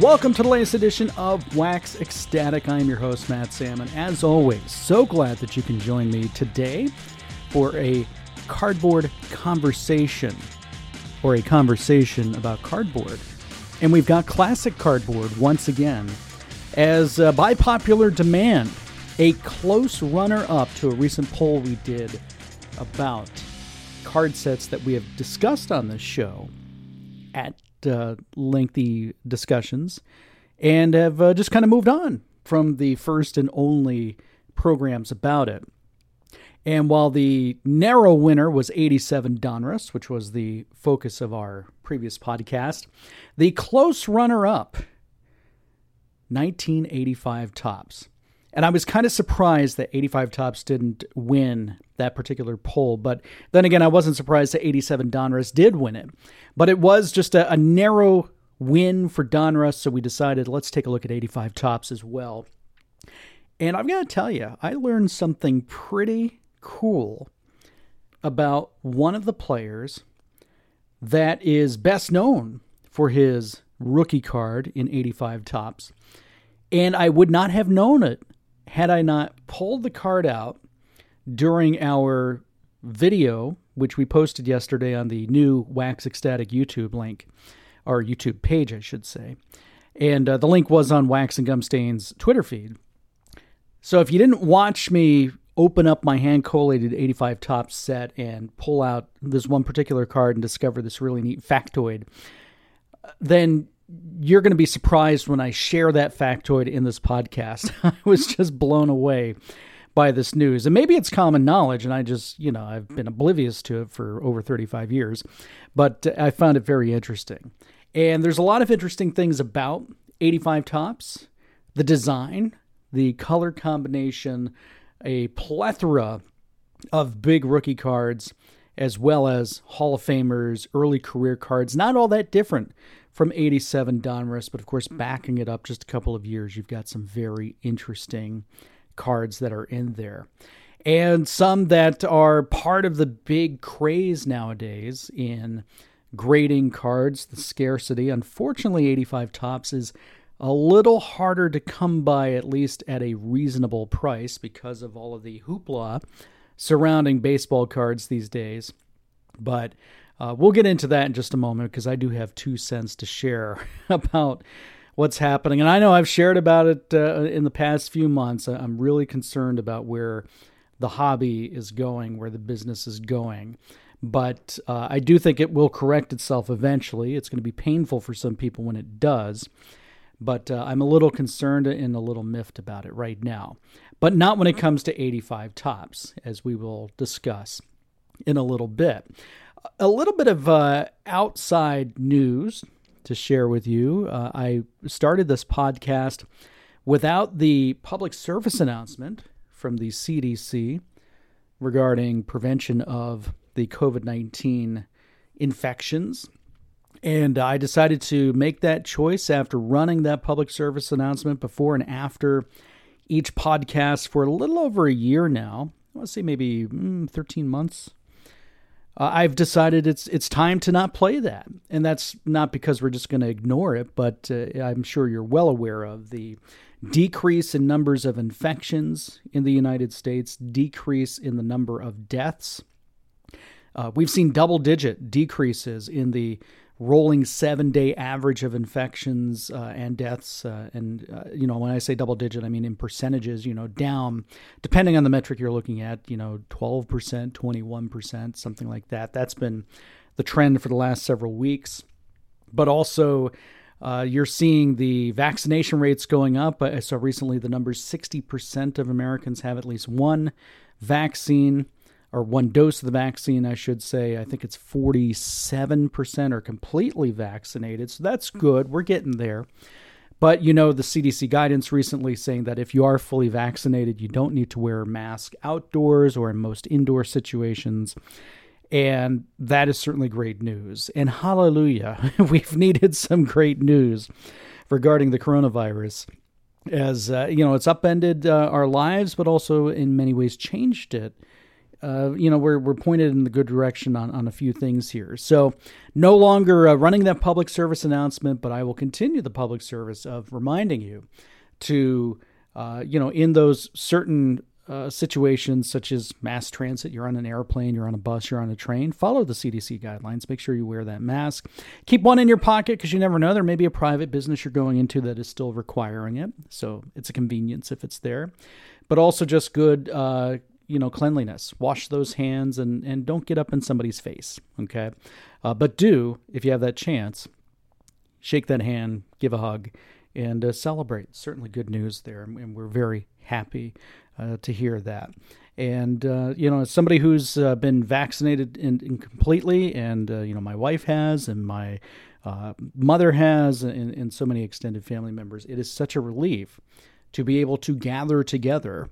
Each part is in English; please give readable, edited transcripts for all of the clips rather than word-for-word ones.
Welcome to the latest edition of Wax Ecstatic. I'm your host, Matt Salmon. As always, so glad that you can join me today for a cardboard conversation, or a conversation about cardboard. And we've got classic cardboard once again, as by popular demand, a close runner-up to a recent poll we did about card sets that we have discussed on this show at lengthy discussions, and have just kind of moved on from the first and only programs about it. And while the narrow winner was 87 Donruss, which was the focus of our previous podcast, the close runner-up, 1985 Topps. And I was kind of surprised that 85 Topps didn't win that particular poll. But then again, I wasn't surprised that 87 Donruss did win it. But it was just a narrow win for Donruss, so we decided let's take a look at 85 Topps as well. And I've got to tell you, I learned something pretty cool about one of the players that is best known for his rookie card in 85 Topps. And I would not have known it had I not pulled the card out during our video, which we posted yesterday on the new Wax Ecstatic YouTube link, or YouTube page, I should say. And the link was on Wax and Gumstain's Twitter feed. So if you didn't watch me open up my hand-collated 85 Topps set and pull out this one particular card and discover this really neat factoid, then you're going to be surprised when I share that factoid in this podcast. I was just blown away by this news. And maybe it's common knowledge, and I just, I've been oblivious to it for over 35 years. But I found it very interesting. And there's a lot of interesting things about 85 Topps. The design, the color combination, a plethora of big rookie cards, as well as Hall of Famers, early career cards. Not all that different from 87 Donruss, but of course, backing it up just a couple of years, you've got some very interesting cards that are in there. And some that are part of the big craze nowadays in grading cards, the scarcity. Unfortunately, 85 Topps is a little harder to come by, at least at a reasonable price, because of all of the hoopla surrounding baseball cards these days. But we'll get into that in just a moment, because I do have 2 cents to share about what's happening. And I know I've shared about it in the past few months. I'm really concerned about where the hobby is going, where the business is going. But I do think it will correct itself eventually. It's going to be painful for some people when it does. But I'm a little concerned and a little miffed about it right now. But not when it comes to 85 Topps, as we will discuss in a little bit. A little bit of outside news to share with you. I started this podcast without the public service announcement from the CDC regarding prevention of the COVID-19 infections. And I decided to make that choice after running that public service announcement before and after each podcast for a little over a year now. I want to say maybe 13 months. I've decided it's time to not play that. And that's not because we're just going to ignore it, but I'm sure you're well aware of the decrease in numbers of infections in the United States, decrease in the number of deaths. We've seen double-digit decreases in the rolling 7-day average of infections and deaths. When I say double digit, I mean in percentages, down, depending on the metric you're looking at, 12%, 21%, something like that. That's been the trend for the last several weeks. But also, you're seeing the vaccination rates going up. I saw recently the numbers, 60% of Americans have at least one vaccine, or one dose of the vaccine, I should say. I think it's 47% are completely vaccinated. So that's good. We're getting there. But, the CDC guidance recently saying that if you are fully vaccinated, you don't need to wear a mask outdoors or in most indoor situations. And that is certainly great news. And hallelujah, we've needed some great news regarding the coronavirus. As, it's upended our lives, but also in many ways changed it we're pointed in the good direction on a few things here. So no longer running that public service announcement, but I will continue the public service of reminding you to, in those certain situations such as mass transit, you're on an airplane, you're on a bus, you're on a train, follow the CDC guidelines. Make sure you wear that mask. Keep one in your pocket because you never know. There may be a private business you're going into that is still requiring it. So it's a convenience if it's there. But also just good, cleanliness. Wash those hands and don't get up in somebody's face, okay? But do, if you have that chance, shake that hand, give a hug, and celebrate. Certainly good news there, and we're very happy to hear that. And, as somebody who's been vaccinated in completely, and, my wife has, and my mother has, and so many extended family members, it is such a relief to be able to gather together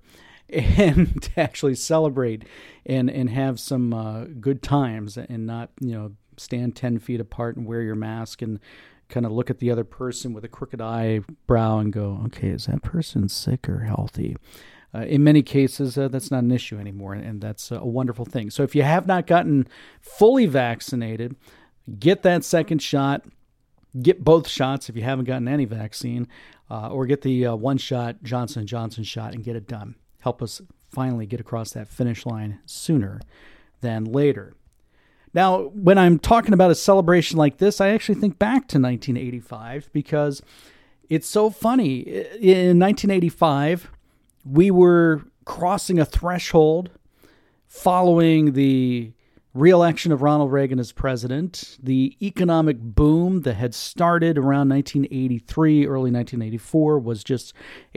and to actually celebrate and have some good times and not, stand 10 feet apart and wear your mask and kind of look at the other person with a crooked eyebrow and go, okay, is that person sick or healthy? In many cases, that's not an issue anymore, and that's a wonderful thing. So if you have not gotten fully vaccinated, get that second shot. Get both shots if you haven't gotten any vaccine, or get the one-shot Johnson & Johnson shot and get it done. Help us finally get across that finish line sooner than later. Now, when I'm talking about a celebration like this, I actually think back to 1985 because it's so funny. In 1985, we were crossing a threshold following the re-election of Ronald Reagan as president. The economic boom that had started around 1983, early 1984, was just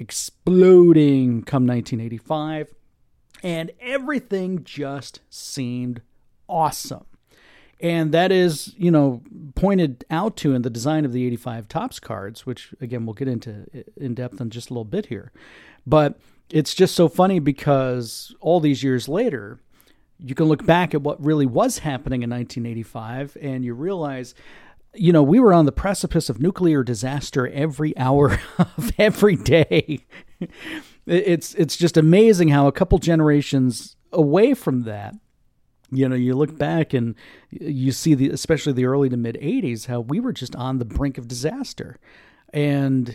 exploding come 1985. And everything just seemed awesome. And that is, pointed out to in the design of the 85 Topps cards, which, again, we'll get into in depth in just a little bit here. But it's just so funny because all these years later, you can look back at what really was happening in 1985 and you realize, we were on the precipice of nuclear disaster every hour of every day. It's just amazing how a couple generations away from that, you look back and you see especially the early to mid 80s, how we were just on the brink of disaster. And,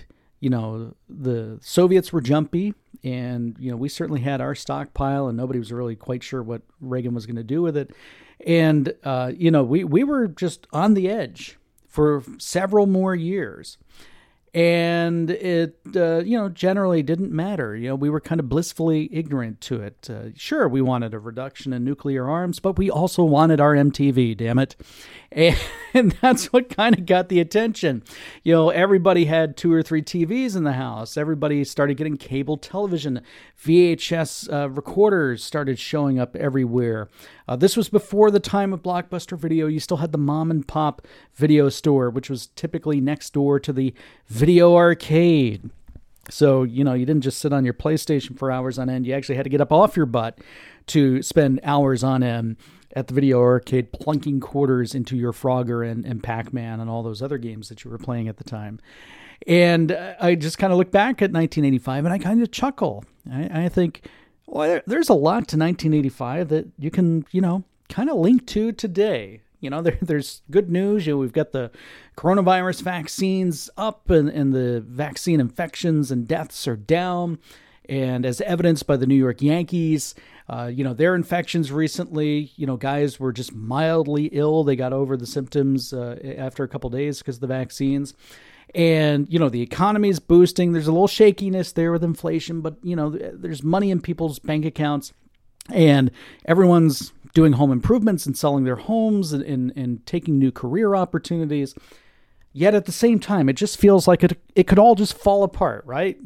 the Soviets were jumpy and, we certainly had our stockpile and nobody was really quite sure what Reagan was going to do with it. And, we were just on the edge for several more years. And it, generally didn't matter. We were kind of blissfully ignorant to it. Sure, we wanted a reduction in nuclear arms, but we also wanted our MTV, damn it. And that's what kind of got the attention. Everybody had 2 or 3 TVs in the house. Everybody started getting cable television. VHS recorders started showing up everywhere. This was before the time of Blockbuster Video. You still had the mom and pop video store, which was typically next door to the video arcade. So, you didn't just sit on your PlayStation for hours on end. You actually had to get up off your butt to spend hours on end at the video arcade plunking quarters into your Frogger and Pac-Man and all those other games that you were playing at the time. And I just kind of look back at 1985 and I kind of chuckle. I think, well, there's a lot to 1985 that you can, kind of link to today. There's good news. We've got the coronavirus vaccines up and the vaccine infections and deaths are down. And as evidenced by the New York Yankees, their infections recently, guys were just mildly ill. They got over the symptoms after a couple days because of the vaccines. And, the economy is boosting. There's a little shakiness there with inflation, but, there's money in people's bank accounts and everyone's doing home improvements and selling their homes and taking new career opportunities. Yet at the same time, it just feels like it could all just fall apart, right?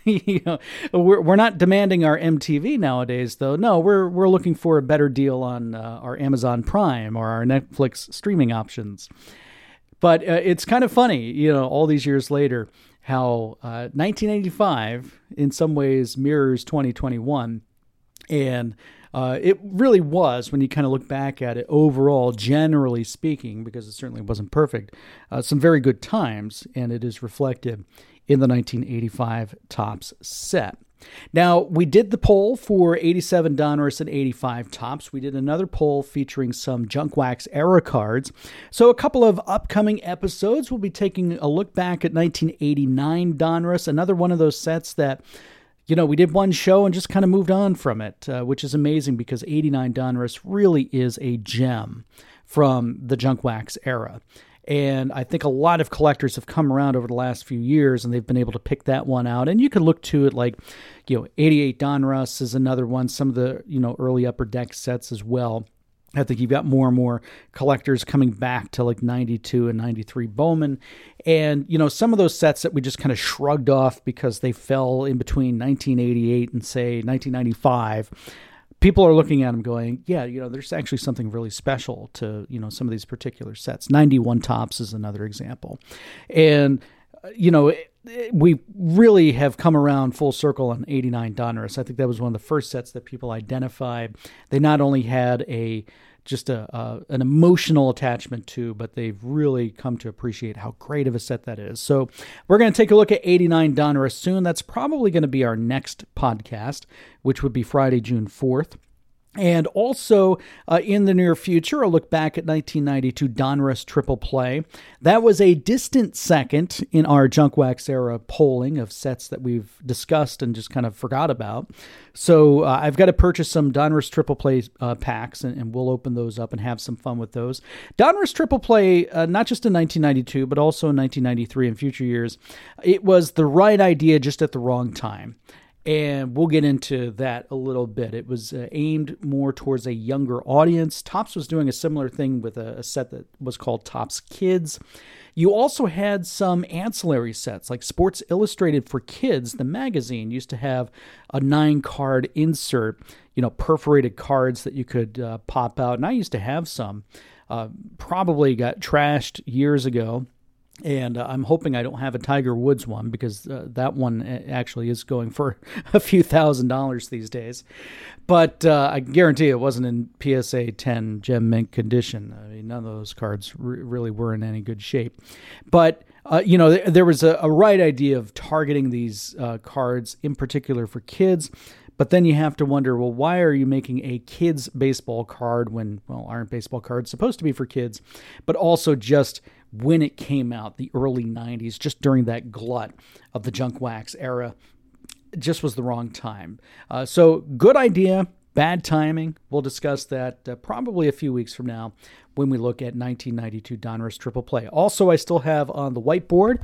We're not demanding our MTV nowadays, though. No, we're looking for a better deal on our Amazon Prime or our Netflix streaming options. But it's kind of funny, all these years later, how 1985 in some ways mirrors 2021. And it really was, when you kind of look back at it overall, generally speaking, because it certainly wasn't perfect, some very good times, and it is reflected in the 1985 Topps set. Now, we did the poll for 87 Donruss and 85 Topps. We did another poll featuring some Junk Wax era cards. So a couple of upcoming episodes, we'll be taking a look back at 1989 Donruss, another one of those sets that, we did one show and just kind of moved on from it, which is amazing because 89 Donruss really is a gem from the Junk Wax era. And I think a lot of collectors have come around over the last few years and they've been able to pick that one out. And you could look to it like, 88 Donruss is another one, some of the, early Upper Deck sets as well. I think you've got more and more collectors coming back to like 92 and 93 Bowman. And, some of those sets that we just kind of shrugged off because they fell in between 1988 and say 1995. People are looking at them going, yeah, there's actually something really special to, some of these particular sets. 91 Topps is another example. And, we really have come around full circle on 89 Donruss. I think that was one of the first sets that people identified. They not only had an emotional attachment to, but they've really come to appreciate how great of a set that is. So we're going to take a look at 89 Donruss soon. That's probably going to be our next podcast, which would be Friday, June 4th. And also in the near future, I'll look back at 1992 Donruss Triple Play. That was a distant second in our Junk Wax era polling of sets that we've discussed and just kind of forgot about. So I've got to purchase some Donruss Triple Play packs, and we'll open those up and have some fun with those. Donruss Triple Play, not just in 1992, but also in 1993 and future years, it was the right idea just at the wrong time. And we'll get into that a little bit. It was aimed more towards a younger audience. Topps was doing a similar thing with a set that was called Topps Kids. You also had some ancillary sets, like Sports Illustrated for Kids. The magazine used to have a 9-card insert, perforated cards that you could pop out. And I used to have some. Probably got trashed years ago. And I'm hoping I don't have a Tiger Woods one because that one actually is going for a few $1,000s these days. But I guarantee it wasn't in PSA 10 gem mint condition. I mean, none of those cards really were in any good shape. But, there was a right idea of targeting these cards in particular for kids. But then you have to wonder, well, why are you making a kids baseball card when, aren't baseball cards supposed to be for kids? But also just when it came out, the early 90s, just during that glut of the Junk Wax era, it just was the wrong time. So good idea, bad timing. We'll discuss that probably a few weeks from now when we look at 1992 Donruss Triple Play. Also, I still have on the whiteboard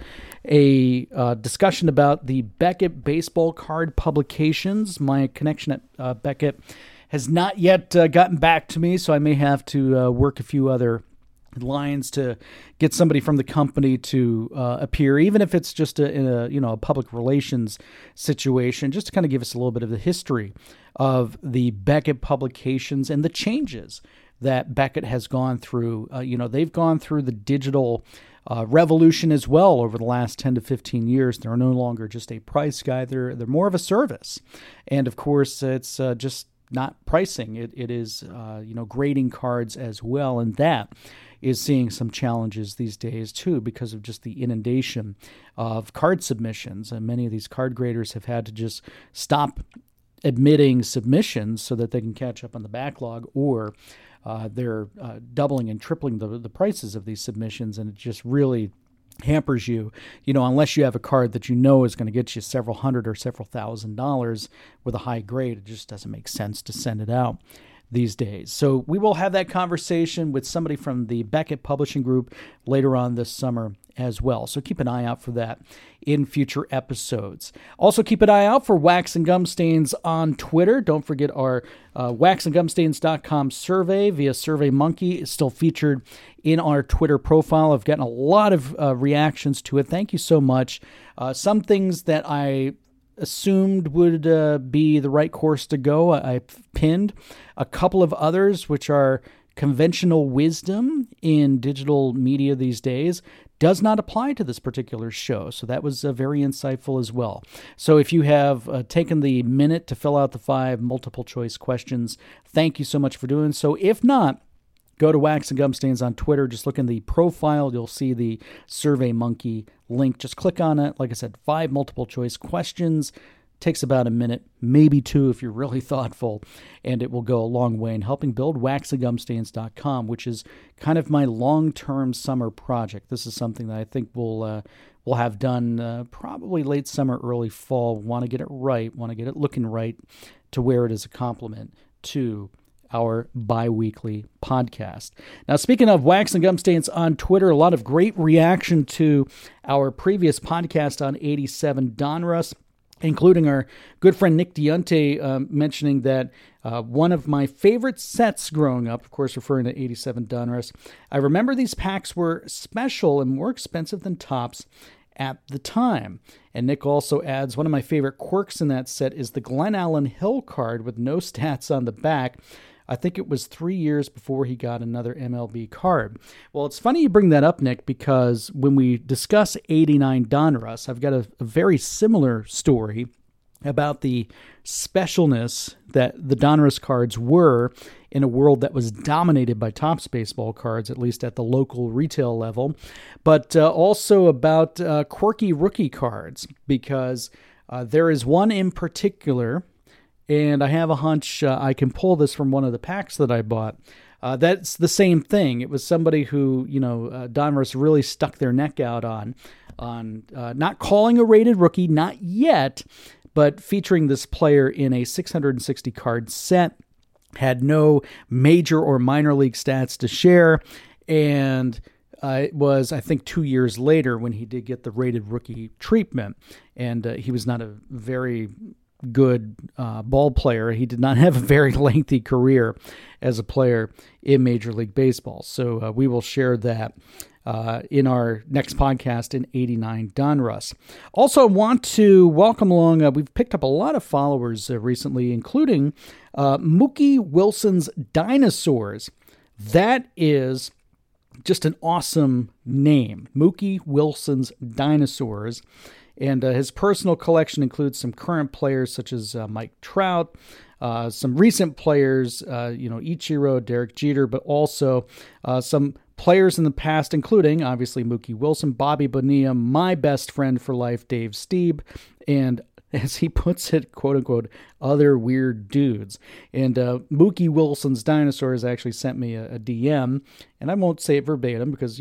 a discussion about the Beckett baseball card publications. My connection at Beckett has not yet gotten back to me, so I may have to work a few other lines to get somebody from the company to appear, even if it's just in a public relations situation, just to kind of give us a little bit of the history of the Beckett publications and the changes that Beckett has gone through. They've gone through the digital revolution as well over the last 10 to 15 years. They're no longer just a price guide. They're more of a service. And of course, it's just not pricing. It is, grading cards as well. And that is seeing some challenges these days too because of just the inundation of card submissions. And many of these card graders have had to just stop admitting submissions so that they can catch up on the backlog, or they're doubling and tripling the prices of these submissions, and it just really hampers you, unless you have a card that is going to get you several hundred or several $1,000s with a high grade. It just doesn't make sense to send it out these days. So we will have that conversation with somebody from the Beckett Publishing Group later on this summer as well. So keep an eye out for that in future episodes. Also keep an eye out for Wax and Gum Stains on Twitter. Don't forget our waxandgumstains.com survey via SurveyMonkey is still featured in our Twitter profile. I've gotten a lot of reactions to it. Thank you so much. Some things that I assumed would be the right course to go, I pinned. A couple of others, which are conventional wisdom in digital media these days, does not apply to this particular show. So that was very insightful as well. So if you have taken the minute to fill out the 5 multiple choice questions, thank you so much for doing so. If not, go to Wax and Gum Stains on Twitter. Just look in the profile. You'll see the SurveyMonkey link. Just click on it. Like I said, 5 multiple choice questions. Takes about a minute, maybe 2 if you're really thoughtful, and it will go a long way in helping build waxandgumstains.com, which is kind of my long-term summer project. This is something that I think we'll have done probably late summer, early fall. Want to get it right, want to get it looking right to where it is a complement to our bi-weekly podcast. Now, speaking of Wax and Gum Stains on Twitter, a lot of great reaction to our previous podcast on 87 Donruss, including our good friend Nick Deonte mentioning that one of my favorite sets growing up, of course referring to 87 Donruss, I remember these packs were special and more expensive than Topps at the time. And Nick also adds, one of my favorite quirks in that set is the Glenn Allen Hill card with no stats on the back. I think it was 3 years before he got another MLB card. Well, it's funny you bring that up, Nick, because when we discuss 89 Donruss, I've got a very similar story about the specialness that the Donruss cards were in a world that was dominated by Topps baseball cards, at least at the local retail level, but also about quirky rookie cards, because there is one in particular, and I have a hunch I can pull this from one of the packs that I bought. That's the same thing. It was somebody who, Donruss really stuck their neck out on not calling a rated rookie, not yet, but featuring this player in a 660 card set, had no major or minor league stats to share, and it was, I think, 2 years later when he did get the rated rookie treatment, and he was not a very good ball player. He did not have a very lengthy career as a player in Major League Baseball. So we will share that in our next podcast in 89 Donruss. Also, I want to welcome along, we've picked up a lot of followers recently, including Mookie Wilson's Dinosaurs. That is just an awesome name, Mookie Wilson's Dinosaurs. And his personal collection includes some current players such as Mike Trout, some recent players, Ichiro, Derek Jeter, but also some players in the past, including, obviously, Mookie Wilson, Bobby Bonilla, my best friend for life, Dave Stieb, and, as he puts it, quote-unquote, other weird dudes. And Mookie Wilson's Dinosaurs actually sent me a DM, and I won't say it verbatim because,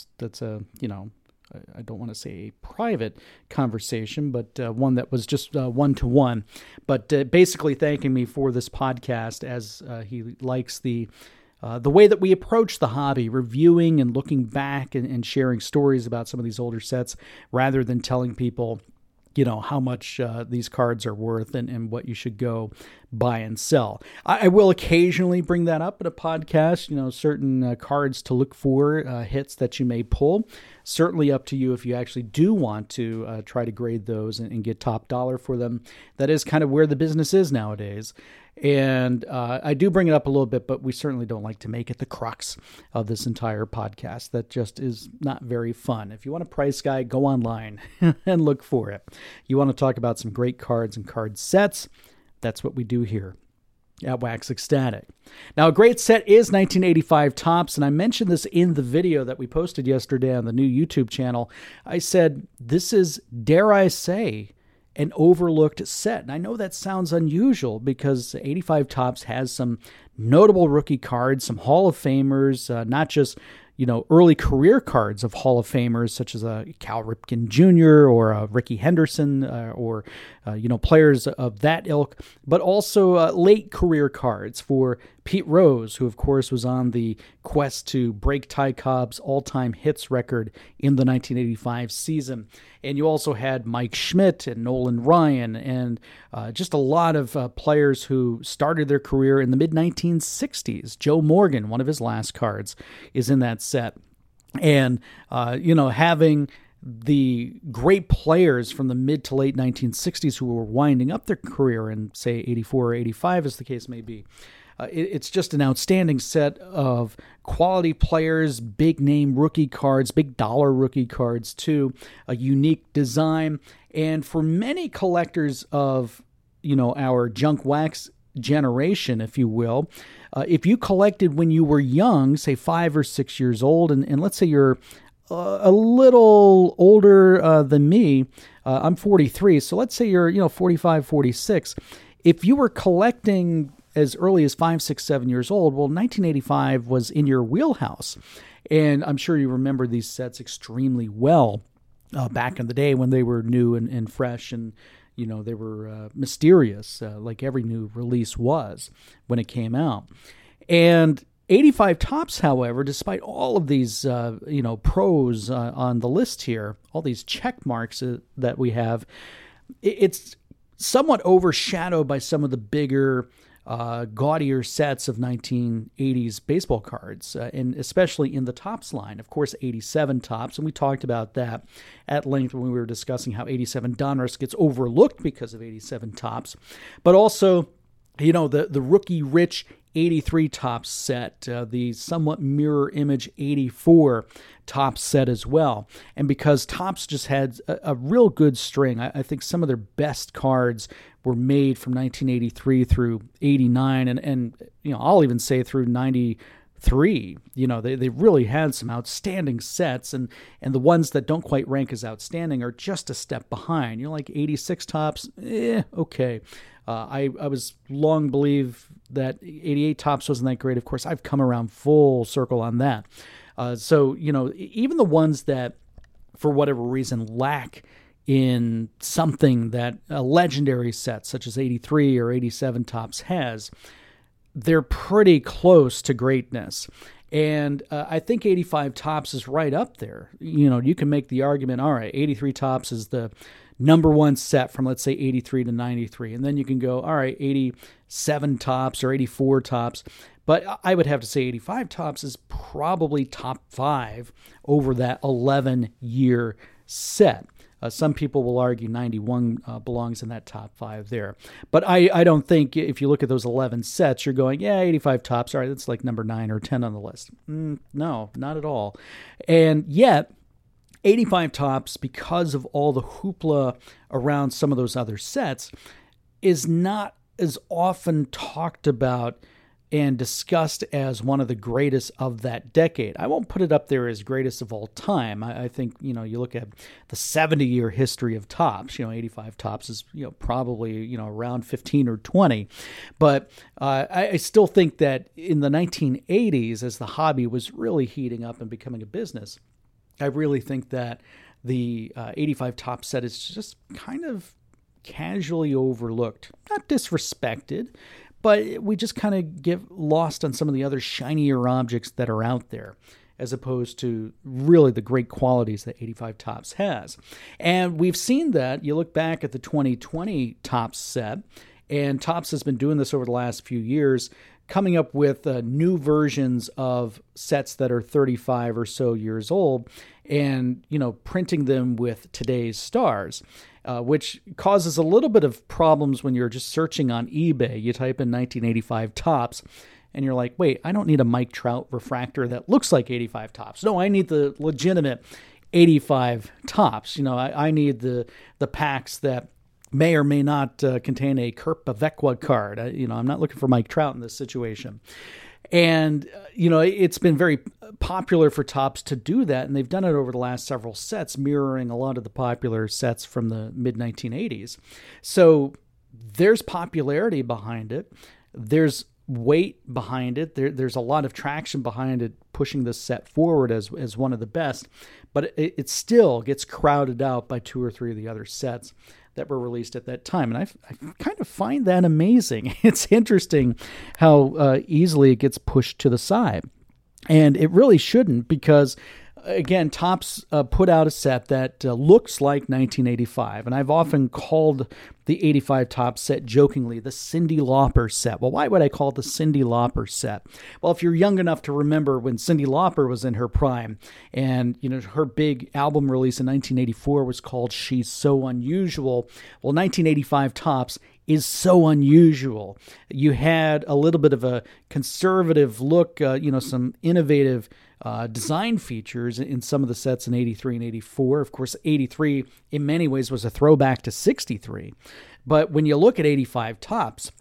I don't want to say a private conversation, but one that was just one-to-one. But basically thanking me for this podcast, as he likes the way that we approach the hobby, reviewing and looking back and sharing stories about some of these older sets, rather than telling people, how much these cards are worth and what you should go buy and sell. I will occasionally bring that up in a podcast, certain cards to look for, hits that you may pull. Certainly up to you if you actually do want to try to grade those and get top dollar for them. That is kind of where the business is nowadays. And I do bring it up a little bit, but we certainly don't like to make it the crux of this entire podcast. That just is not very fun. If you want a price guide, go online and look for it. You want to talk about some great cards and card sets, that's what we do here at Wax Ecstatic. Now, a great set is 1985 Topps, and I mentioned this in the video that we posted yesterday on the new YouTube channel. I said, this is, dare I say, an overlooked set. And I know that sounds unusual because 85 Topps has some notable rookie cards, some Hall of Famers, not just early career cards of Hall of Famers such as Cal Ripken Jr. or Rickey Henderson or players of that ilk, but also late career cards for Pete Rose, who of course was on the quest to break Ty Cobb's all-time hits record in the 1985 season. And you also had Mike Schmidt and Nolan Ryan and just a lot of players who started their career in the mid-1960s. Joe Morgan, one of his last cards, is in that set. And, having the great players from the mid to late 1960s who were winding up their career in, say, 84 or 85, as the case may be, it's just an outstanding set of quality players, big name rookie cards, big dollar rookie cards too, a unique design. And for many collectors of, our junk wax generation, if you will, if you collected when you were young, say 5 or 6 years old, and let's say you're a little older than me, I'm 43, so let's say you're 45, 46. If you were collecting as early as 5, 6, 7 years old, well, 1985 was in your wheelhouse. And I'm sure you remember these sets extremely well back in the day when they were new and fresh, and they were mysterious, like every new release was when it came out. And 85 Topps, however, despite all of these pros on the list here, all these check marks that we have, it's somewhat overshadowed by some of the bigger gaudier sets of 1980s baseball cards, and especially in the Topps line. Of course, 87 Topps, and we talked about that at length when we were discussing how 87 Donruss gets overlooked because of 87 Topps. But also, the rookie rich 83 Topps set, the somewhat mirror image 84 Topps set as well. And because Topps just had a real good string, I think some of their best cards were made from 1983 through 89, and I'll even say through 93. They really had some outstanding sets, and the ones that don't quite rank as outstanding are just a step behind. Like 86 Topps, okay. I was long believe that 88 Topps wasn't that great. Of course, I've come around full circle on that. So even the ones that, for whatever reason, lack in something that a legendary set such as 83 or 87 Topps has, they're pretty close to greatness. And I think 85 Topps is right up there. You can make the argument, all right, 83 Topps is the number one set from, let's say, 83 to 93. And then you can go, all right, 87 Topps or 84 Topps. But I would have to say 85 Topps is probably top 5 over that 11-year set. Some people will argue 91 belongs in that top 5 there. But I don't think if you look at those 11 sets, you're going, 85 Topps, all right, that's like number 9 or 10 on the list. No, not at all. And yet, 85 Topps, because of all the hoopla around some of those other sets, is not as often talked about and discussed as one of the greatest of that decade. I won't put it up there as greatest of all time. I think, you look at the 70-year history of Topps, 85 Topps is, probably, around 15 or 20. But I still think that in the 1980s, as the hobby was really heating up and becoming a business, I really think that the 85 Topps set is just kind of casually overlooked, not disrespected, but we just kind of get lost on some of the other shinier objects that are out there, as opposed to really the great qualities that 85 Topps has. And we've seen that. You look back at the 2020 Topps set, and Topps has been doing this over the last few years, coming up with new versions of sets that are 35 or so years old and, printing them with today's stars, which causes a little bit of problems when you're just searching on eBay. You type in 1985 Topps and you're like, wait, I don't need a Mike Trout refractor that looks like 85 Topps. No, I need the legitimate 85 Topps. I need the packs that may or may not contain a Kurt Bevekwa card. I'm not looking for Mike Trout in this situation. And, it's been very popular for Topps to do that, and they've done it over the last several sets, mirroring a lot of the popular sets from the mid-1980s. So there's popularity behind it. There's weight behind it. There's a lot of traction behind it, pushing this set forward as one of the best, but it still gets crowded out by 2 or 3 of the other sets that were released at that time. And I kind of find that amazing. It's interesting how easily it gets pushed to the side. And it really shouldn't, because, again, Topps put out a set that looks like 1985. And I've often called the 85 Topps set jokingly the Cyndi Lauper set. Well, why would I call it the Cyndi Lauper set? Well, if you're young enough to remember when Cyndi Lauper was in her prime, and her big album release in 1984 was called She's So Unusual. Well, 1985 Topps is so unusual. You had a little bit of a conservative look, some innovative design features in some of the sets in 83 and 84. Of course, 83 in many ways was a throwback to 63. But when you look at 85 Topps,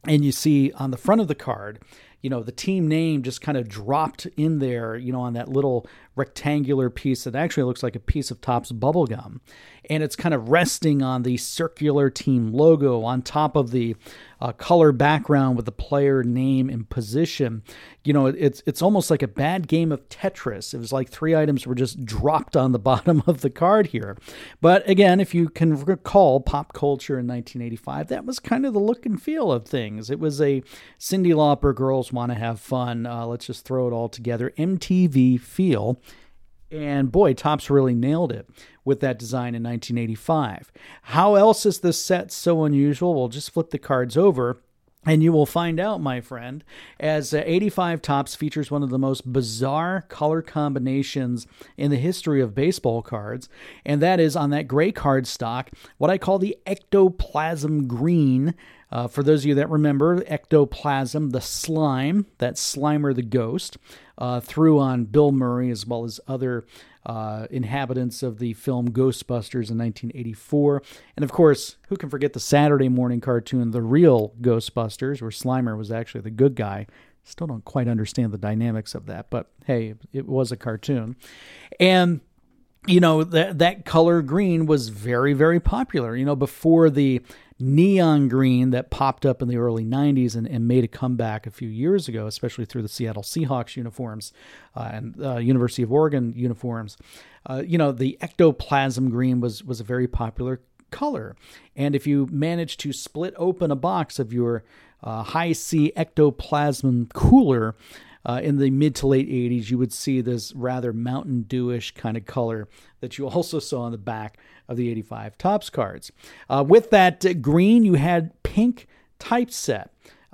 and you see on the front of the card, the team name just kind of dropped in there, on that little rectangular piece that actually looks like a piece of Topps bubble gum. And it's kind of resting on the circular team logo on top of the color background with the player name and position. It's almost like a bad game of Tetris. It was like 3 items were just dropped on the bottom of the card here. But again, if you can recall pop culture in 1985, that was kind of the look and feel of things. It was a Cyndi Lauper, girls want to have fun. Let's just throw it all together. MTV feel. And boy, Topps really nailed it with that design in 1985. How else is this set so unusual? Well, just flip the cards over and you will find out, my friend, as 85 Topps features one of the most bizarre color combinations in the history of baseball cards, and that is on that gray card stock, what I call the ectoplasm green. For those of you that remember, ectoplasm, the slime, that Slimer the Ghost, threw on Bill Murray as well as other inhabitants of the film Ghostbusters in 1984. And of course, who can forget the Saturday morning cartoon, The Real Ghostbusters, where Slimer was actually the good guy. Still don't quite understand the dynamics of that, but hey, it was a cartoon. And that color green was very, very popular. Before the neon green that popped up in the early 90s and made a comeback a few years ago, especially through the Seattle Seahawks uniforms and University of Oregon uniforms. The ectoplasm green was a very popular color. And if you manage to split open a box of your high C ectoplasm cooler, in the mid to late 80s, you would see this rather Mountain Dew-ish kind of color that you also saw on the back of the 85 Topps cards. With that green, you had pink typeset.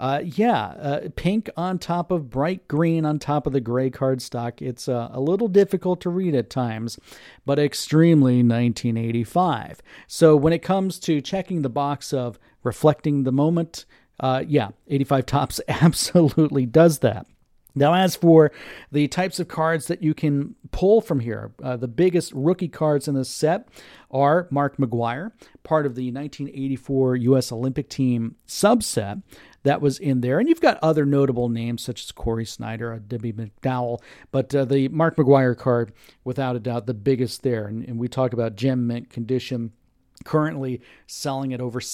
Pink on top of bright green on top of the gray cardstock. It's a little difficult to read at times, but extremely 1985. So when it comes to checking the box of reflecting the moment, 85 Topps absolutely does that. Now, as for the types of cards that you can pull from here, the biggest rookie cards in this set are Mark McGwire, part of the 1984 U.S. Olympic team subset that was in there. And you've got other notable names such as Corey Snyder, Debbie McDowell, but the Mark McGwire card, without a doubt, the biggest there. And we talk about gem mint condition, currently selling at over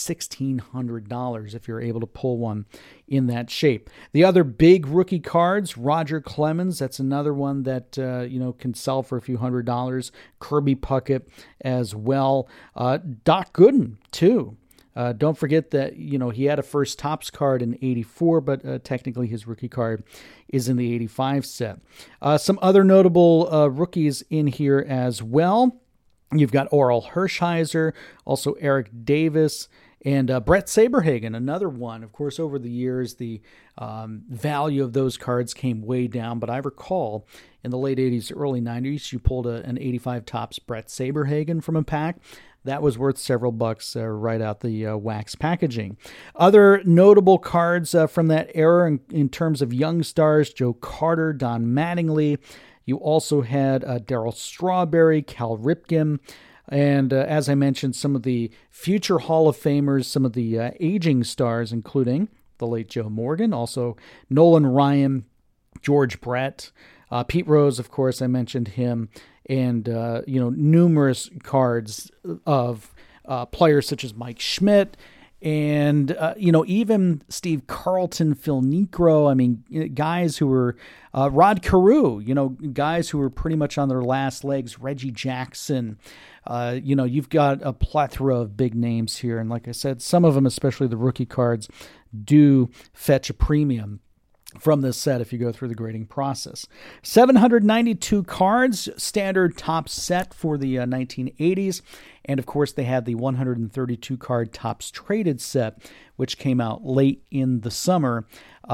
$1,600 if you're able to pull one in that shape. The other big rookie cards, Roger Clemens, that's another one that can sell for a few $100s. Kirby Puckett as well. Doc Gooden too. Don't forget that he had a first Topps card in '84, but technically his rookie card is in the '85 set. Some other notable rookies in here as well. You've got Oral Hershiser, also Eric Davis, and Brett Saberhagen, another one. Of course, over the years, the value of those cards came way down, but I recall in the late 80s, early 90s, you pulled an 85 Topps Brett Saberhagen from a pack. That was worth several bucks right out the wax packaging. Other notable cards from that era in terms of young stars, Joe Carter, Don Mattingly. You also had Darryl Strawberry, Cal Ripken, and as I mentioned, some of the future Hall of Famers, some of the aging stars, including the late Joe Morgan, also Nolan Ryan, George Brett, Pete Rose, of course, I mentioned him, and numerous cards of players such as Mike Schmidt, and, even Steve Carlton, Phil Niekro, I mean, guys who were, Rod Carew, guys who were pretty much on their last legs, Reggie Jackson, you've got a plethora of big names here. And like I said, some of them, especially the rookie cards, do fetch a premium from this set if you go through the grading process. 792 cards, standard top set for the 1980s. And of course, they had the 132 card Topps traded set, which came out late in the summer.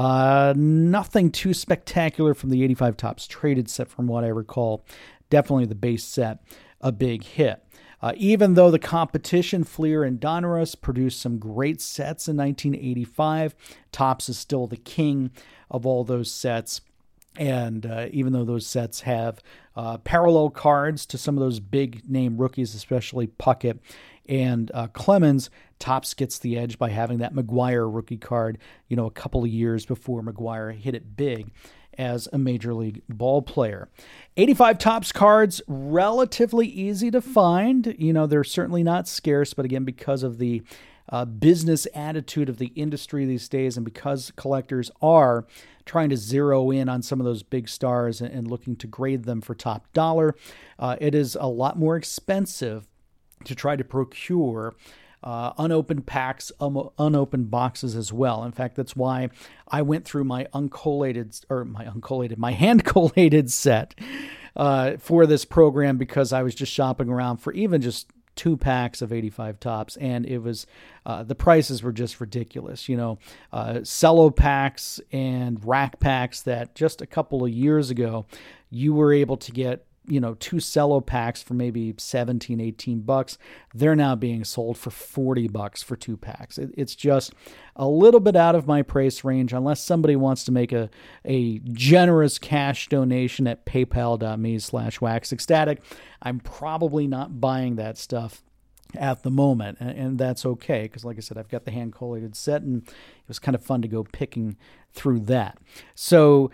Nothing too spectacular from the 85 Topps traded set from what I recall. Definitely the base set, a big hit. Even though the competition, Fleer and Donruss, produced some great sets in 1985, Topps is still the king of all those sets. And even though those sets have parallel cards to some of those big name rookies, especially Puckett and Clemens, Topps gets the edge by having that McGwire rookie card, a couple of years before McGwire hit it big as a Major League ball player. 85 Topps cards, relatively easy to find. They're certainly not scarce, but again, because of the business attitude of the industry these days, and because collectors are trying to zero in on some of those big stars and looking to grade them for top dollar, it is a lot more expensive to try to procure unopened packs, unopened boxes as well. In fact, that's why I went through my hand collated set for this program, because I was just shopping around for even just 2 packs of 85 Topps, and it was the prices were just ridiculous. Cello packs and rack packs that just a couple of years ago you were able to get 2 cello packs for maybe $17-18. They're now being sold for $40 for 2 packs. It's just a little bit out of my price range, unless somebody wants to make a generous cash donation at paypal.me/waxecstatic. I'm probably not buying that stuff at the moment, and that's okay, because like I said, I've got the hand collated set, and it was kind of fun to go picking through that. So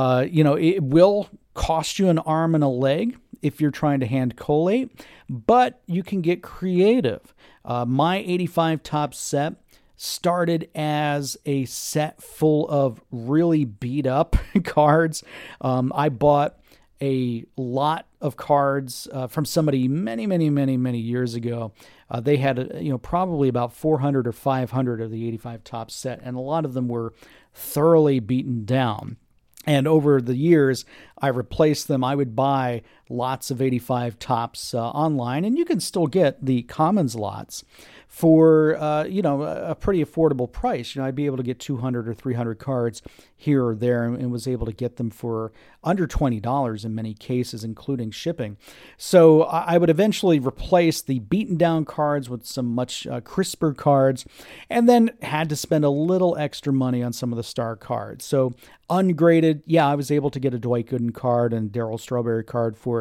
it will cost you an arm and a leg if you're trying to hand collate, but you can get creative. My 85 Topps set started as a set full of really beat up cards. I bought a lot of cards from somebody many years ago. They had probably about 400 or 500 of the 85 Topps set, and a lot of them were thoroughly beaten down. And over the years, I replaced them. I would buy lots of 85 Topps online, and you can still get the Commons lots for a pretty affordable price. I'd be able to get 200 or 300 cards here or there, and was able to get them for under $20 in many cases, including shipping. So I would eventually replace the beaten down cards with some much crisper cards, and then had to spend a little extra money on some of the star cards. So ungraded, I was able to get a Dwight Gooden card and Darryl Strawberry card for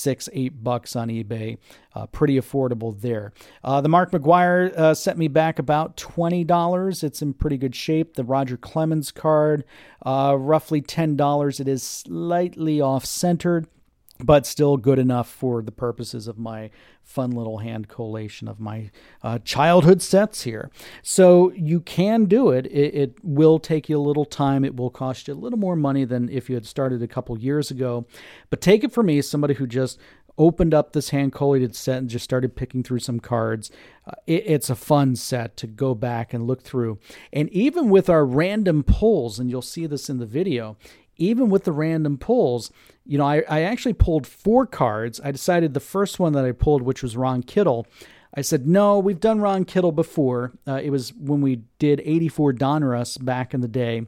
$6-8 on eBay. Pretty affordable there. The Mark McGwire set me back about $20. It's in pretty good shape. The Roger Clemens card, roughly $10. It is slightly off-centered, but still good enough for the purposes of my fun little hand collation of my childhood sets here. So you can do it. It will take you a little time. It will cost you a little more money than if you had started a couple years ago. But take it from me, somebody who just opened up this hand collated set and just started picking through some cards. It's a fun set to go back and look through. And even with our random pulls, and you'll see this in the video, even with the random pulls, I actually pulled 4 cards. I decided the first one that I pulled, which was Ron Kittle, I said, no, we've done Ron Kittle before. It was when we did 84 Donruss back in the day.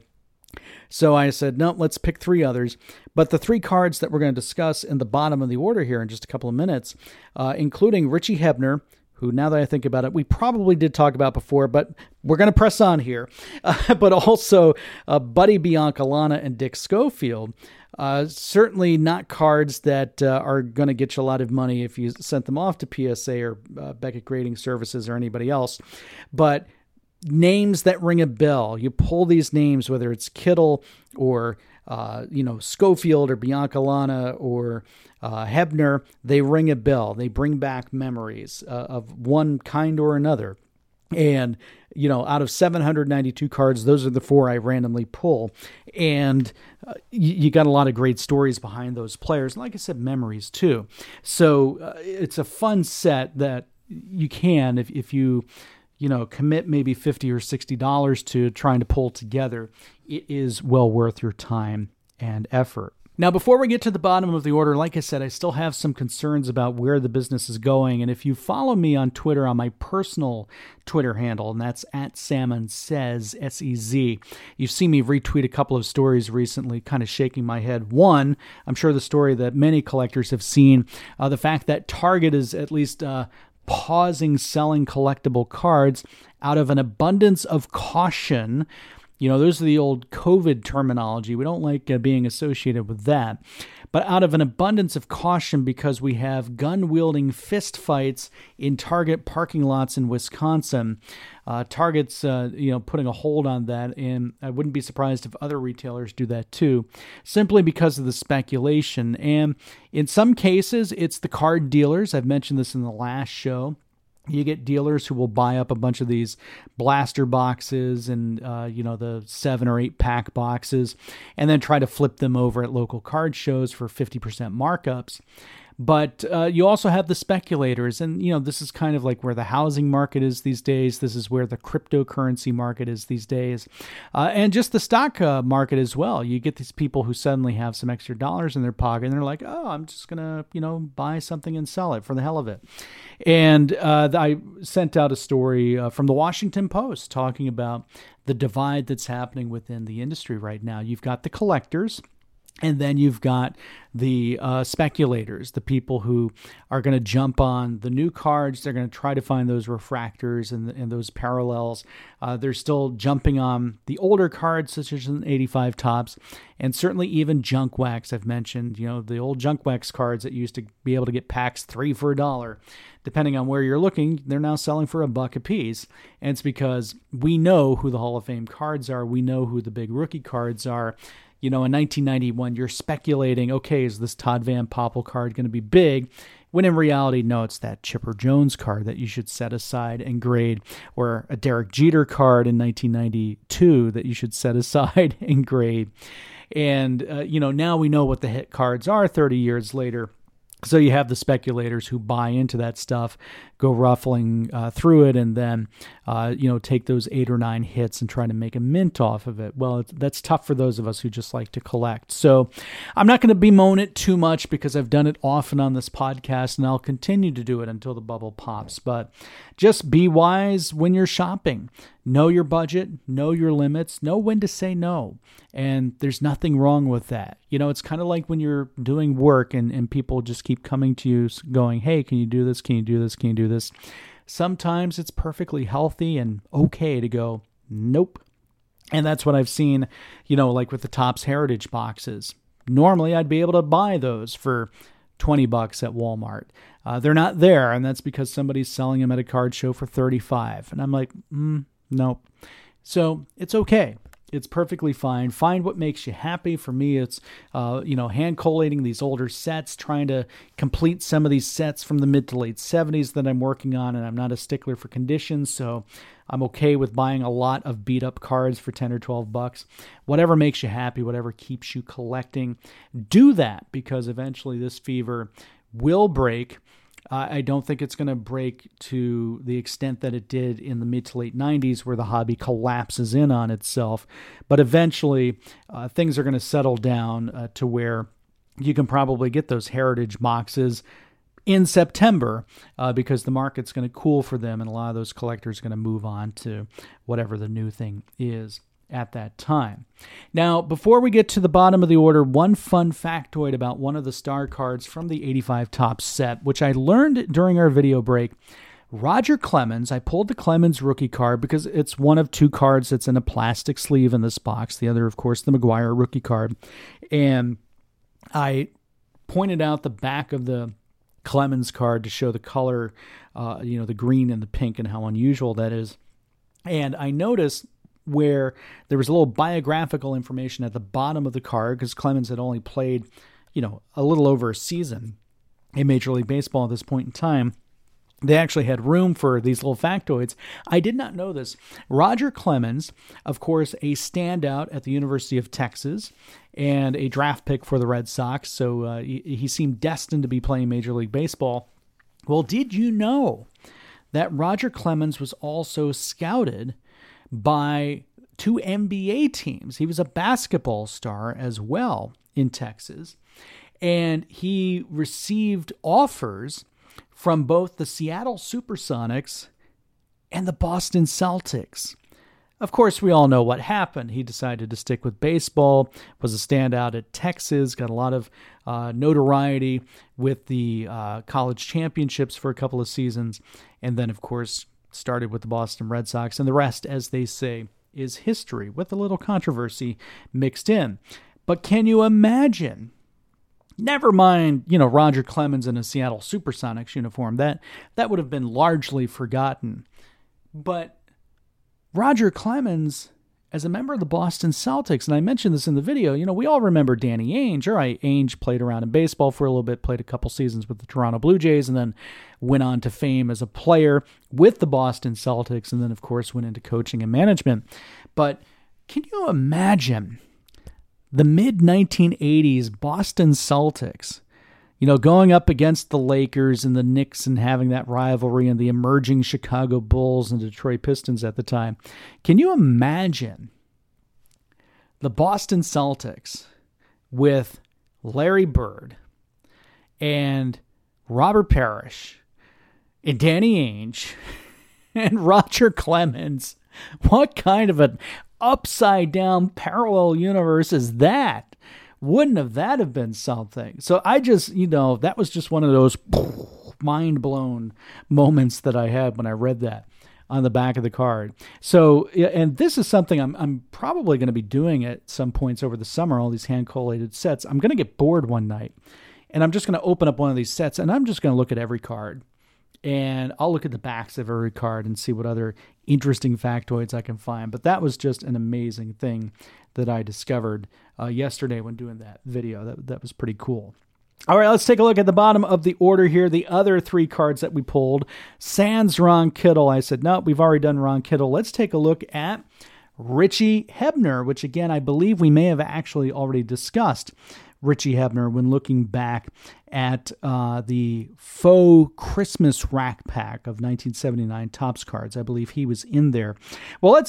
So I said, no, let's pick 3 others. But the 3 cards that we're going to discuss in the bottom of the order here in just a couple of minutes, including Richie Hebner, who, now that I think about it, we probably did talk about before, but we're going to press on here. But also Buddy Biancalana and Dick Schofield. Certainly not cards that are going to get you a lot of money if you sent them off to PSA or Beckett Grading Services or anybody else. But names that ring a bell. You pull these names, whether it's Kittle or Schofield or Biancalana or Hebner, they ring a bell. They bring back memories of one kind or another. And, out of 792 cards, those are the 4 I randomly pull. And you got a lot of great stories behind those players. And like I said, memories too. So it's a fun set that you can, if you commit maybe $50 or $60 to trying to pull together, it is well worth your time and effort. Now, before we get to the bottom of the order, like I said, I still have some concerns about where the business is going. And if you follow me on Twitter, on my personal Twitter handle, and that's @SalmonSez, S-E-Z, you've seen me retweet a couple of stories recently, kind of shaking my head. One, I'm sure the story that many collectors have seen, the fact that Target is at least pausing selling collectible cards out of an abundance of caution Those are the old COVID terminology. We don't like being associated with that. But out of an abundance of caution, because we have gun-wielding fist fights in Target parking lots in Wisconsin, Target's putting a hold on that, and I wouldn't be surprised if other retailers do that too, simply because of the speculation. And in some cases, it's the card dealers. I've mentioned this in the last show. You get dealers who will buy up a bunch of these blaster boxes and, the 7 or 8 pack boxes, and then try to flip them over at local card shows for 50% markups. But you also have the speculators, and this is kind of like where the housing market is these days. This is where the cryptocurrency market is these days, and just the stock market as well. You get these people who suddenly have some extra dollars in their pocket, and they're like, "Oh, I'm just gonna buy something and sell it for the hell of it." And I sent out a story from the Washington Post talking about the divide that's happening within the industry right now. You've got the collectors. And then you've got the speculators, the people who are going to jump on the new cards. They're going to try to find those refractors and those parallels. They're still jumping on the older cards, such as an 85 Topps, and certainly even junk wax. I've mentioned, the old junk wax cards that used to be able to get packs 3 for $1. Depending on where you're looking, they're now selling for $1 a piece. And it's because we know who the Hall of Fame cards are. We know who the big rookie cards are. In 1991, you're speculating, okay, is this Todd Van Poppel card going to be big? When in reality, no, it's that Chipper Jones card that you should set aside and grade, or a Derek Jeter card in 1992 that you should set aside and grade. And, now we know what the hit cards are 30 years later. So you have the speculators who buy into that stuff, go ruffling through it, and then, take those 8 or 9 hits and try to make a mint off of it. Well, that's tough for those of us who just like to collect. So I'm not going to bemoan it too much because I've done it often on this podcast, and I'll continue to do it until the bubble pops. But just be wise when you're shopping. Know your budget, know your limits, know when to say no. And there's nothing wrong with that. It's kind of like when you're doing work and people just keep coming to you going, hey, can you do this? Can you do this? Can you do this? Sometimes it's perfectly healthy and okay to go, nope. And that's what I've seen, like with the Topps Heritage boxes. Normally I'd be able to buy those for $20 at Walmart. They're not there, and that's because somebody's selling them at a card show for $35. And I'm like, nope. So it's okay. It's perfectly fine. Find what makes you happy. For me, it's, hand collating these older sets, trying to complete some of these sets from the mid to late 70s that I'm working on, and I'm not a stickler for conditions, so I'm okay with buying a lot of beat up cards for $10 or $12. Whatever makes you happy, whatever keeps you collecting, do that, because eventually this fever will break. I don't think it's going to break to the extent that it did in the mid to late 90s where the hobby collapses in on itself. But eventually things are going to settle down to where you can probably get those heritage boxes in September because the market's going to cool for them, and a lot of those collectors are going to move on to whatever the new thing is at that time. Now, before we get to the bottom of the order, one fun factoid about one of the star cards from the 85 Topps set, which I learned during our video break. Roger Clemens, I pulled the Clemens rookie card because it's one of 2 cards that's in a plastic sleeve in this box. The other, of course, the McGwire rookie card. And I pointed out the back of the Clemens card to show the color, the green and the pink, and how unusual that is. And I noticed where there was a little biographical information at the bottom of the card, because Clemens had only played, a little over a season in Major League Baseball at this point in time. They actually had room for these little factoids. I did not know this. Roger Clemens, of course, a standout at the University of Texas and a draft pick for the Red Sox, so he seemed destined to be playing Major League Baseball. Well, did you know that Roger Clemens was also scouted by 2 NBA teams? He was a basketball star as well in Texas, and he received offers from both the Seattle Supersonics and the Boston Celtics. Of course, we all know what happened. He decided to stick with baseball, was a standout at Texas, got a lot of notoriety with the college championships for a couple of seasons, and then, of course, started with the Boston Red Sox, and the rest, as they say, is history, with a little controversy mixed in. But can you imagine? Never mind, Roger Clemens in a Seattle Supersonics uniform. That would have been largely forgotten. But Roger Clemens, as a member of the Boston Celtics, and I mentioned this in the video, we all remember Danny Ainge. All right, Ainge played around in baseball for a little bit, played a couple seasons with the Toronto Blue Jays, and then went on to fame as a player with the Boston Celtics, and then, of course, went into coaching and management. But can you imagine the mid-1980s Boston Celtics, going up against the Lakers and the Knicks and having that rivalry, and the emerging Chicago Bulls and Detroit Pistons at the time? Can you imagine the Boston Celtics with Larry Bird and Robert Parrish and Danny Ainge and Roger Clemens? What kind of an upside-down parallel universe is that? Wouldn't that have been something? So I just, that was just one of those mind-blown moments that I had when I read that on the back of the card. So, and this is something I'm probably going to be doing at some points over the summer, all these hand-collated sets. I'm going to get bored one night, and I'm just going to open up one of these sets, and I'm just going to look at every card. And I'll look at the backs of every card and see what other interesting factoids I can find. But that was just an amazing thing that I discovered yesterday when doing that video. That was pretty cool. All right, let's take a look at the bottom of the order here. The other three cards that we pulled. Sans Ron Kittle. I said, no, we've already done Ron Kittle. Let's take a look at Richie Hebner, which, again, I believe we may have actually already discussed Richie Hebner when looking back at the faux Christmas rack pack of 1979 Topps cards. I believe he was in there. Well, let's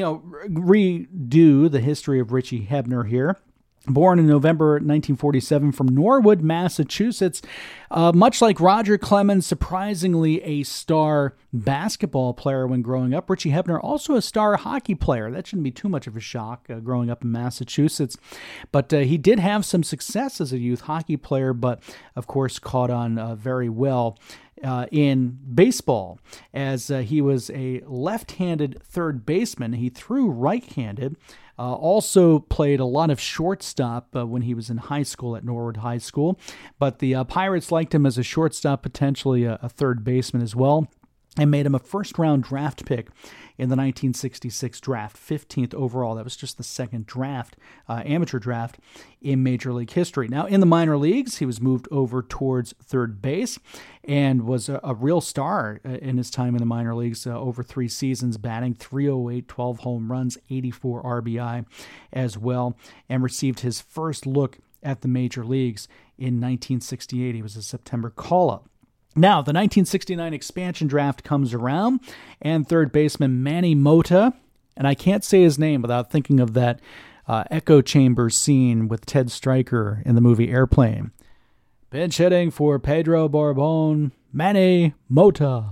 redo the history of Richie Hebner here. Born in November 1947 from Norwood, Massachusetts, much like Roger Clemens, surprisingly a star basketball player when growing up. Richie Hebner, also a star hockey player. That shouldn't be too much of a shock growing up in Massachusetts. But he did have some success as a youth hockey player, but of course caught on very well in baseball, as he was a left-handed third baseman. He threw right-handed. Also played a lot of shortstop when he was in high school at Norwood High School. But the Pirates liked him as a shortstop, potentially a third baseman as well, and made him a first-round draft pick in the 1966 draft, 15th overall. That was just the second draft, amateur draft in Major League history. Now, in the minor leagues, he was moved over towards third base and was a real star in his time in the minor leagues, over 3 seasons, batting .308, 12 home runs, 84 RBI as well, and received his first look at the major leagues in 1968. He was a September call-up. Now, the 1969 expansion draft comes around, and third baseman Manny Mota, and I can't say his name without thinking of that echo chamber scene with Ted Stryker in the movie Airplane. Pinch hitting for Pedro Borbon, Manny Mota.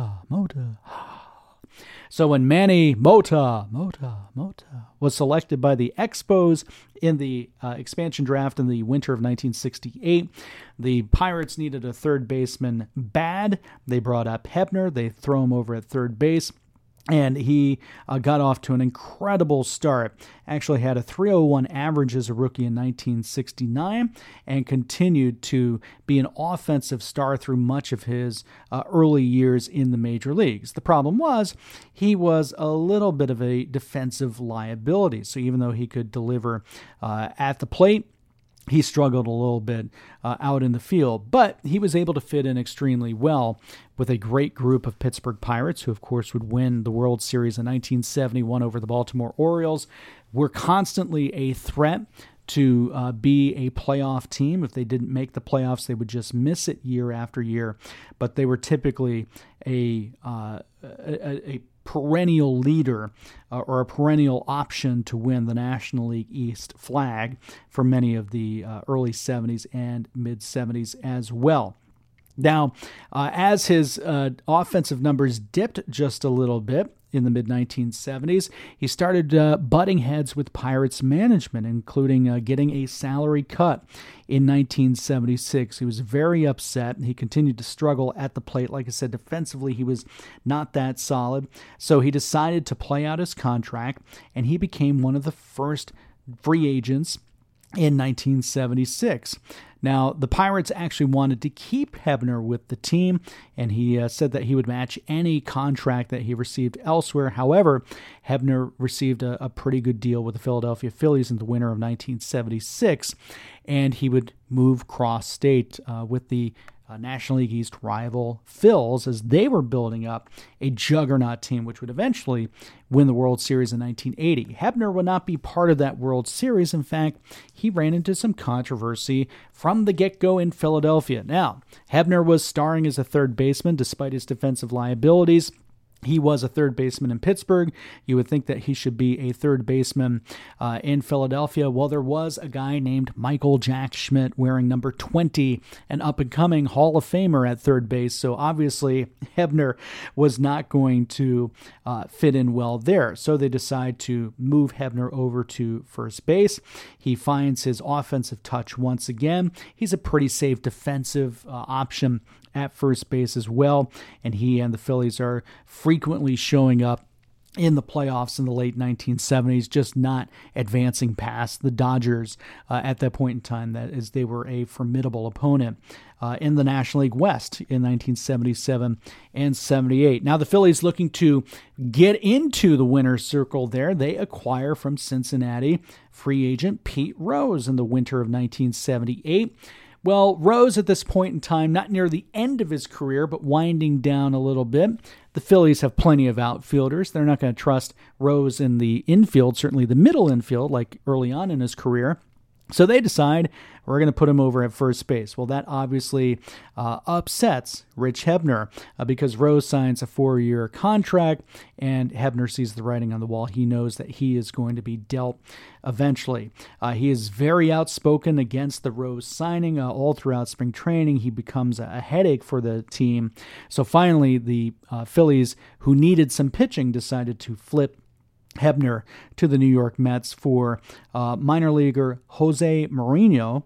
So when Manny Mota was selected by the Expos in the expansion draft in the winter of 1968, the Pirates needed a third baseman bad. They brought up Hebner. They throw him over at third base. And he got off to an incredible start. Actually had a .301 average as a rookie in 1969 and continued to be an offensive star through much of his early years in the major leagues. The problem was he was a little bit of a defensive liability. So even though he could deliver at the plate, he struggled a little bit out in the field, but he was able to fit in extremely well with a great group of Pittsburgh Pirates, who, of course, would win the World Series in 1971 over the Baltimore Orioles. Were constantly a threat to be a playoff team. If they didn't make the playoffs, they would just miss it year after year, but they were typically a perennial leader or a perennial option to win the National League East flag for many of the early 70s and mid 70s as well. Now, as his offensive numbers dipped just a little bit in the mid-1970s, he started butting heads with Pirates management, including getting a salary cut in 1976. He was very upset. He continued to struggle at the plate. Like I said, defensively, he was not that solid. So he decided to play out his contract, and he became one of the first free agents in 1976. Now, the Pirates actually wanted to keep Hebner with the team, and he said that he would match any contract that he received elsewhere. However, Hebner received a pretty good deal with the Philadelphia Phillies in the winter of 1976, and he would move cross-state with the National League East rival Phils as they were building up a juggernaut team which would eventually win the World Series in 1980. Hebner would not be part of that World Series. In fact, he ran into some controversy from the get-go in Philadelphia. Now, Hebner was starring as a third baseman despite his defensive liabilities. He was a third baseman in Pittsburgh. You would think that he should be a third baseman in Philadelphia. Well, there was a guy named Michael Jack Schmidt wearing number 20, an up-and-coming Hall of Famer at third base. So obviously, Hebner was not going to fit in well there. So they decide to move Hebner over to first base. He finds his offensive touch once again. He's a pretty safe defensive option at first base as well, and he and the Phillies are frequently showing up in the playoffs in the late 1970s, just not advancing past the Dodgers at that point in time. That is, they were a formidable opponent in the National League West in 1977 and 78. Now the Phillies, looking to get into the winner's circle there, they acquire from Cincinnati free agent Pete Rose in the winter of 1978. Well, Rose at this point in time, not near the end of his career, but winding down a little bit. The Phillies have plenty of outfielders. They're not going to trust Rose in the infield, certainly the middle infield, like early on in his career. So they decide we're going to put him over at first base. Well, that obviously upsets Rich Hebner because Rose signs a 4-year contract, and Hebner sees the writing on the wall. He knows that he is going to be dealt eventually. He is very outspoken against the Rose signing all throughout spring training. He becomes a headache for the team. So finally, the Phillies, who needed some pitching, decided to flip Hebner to the New York Mets for minor leaguer Jose Mourinho.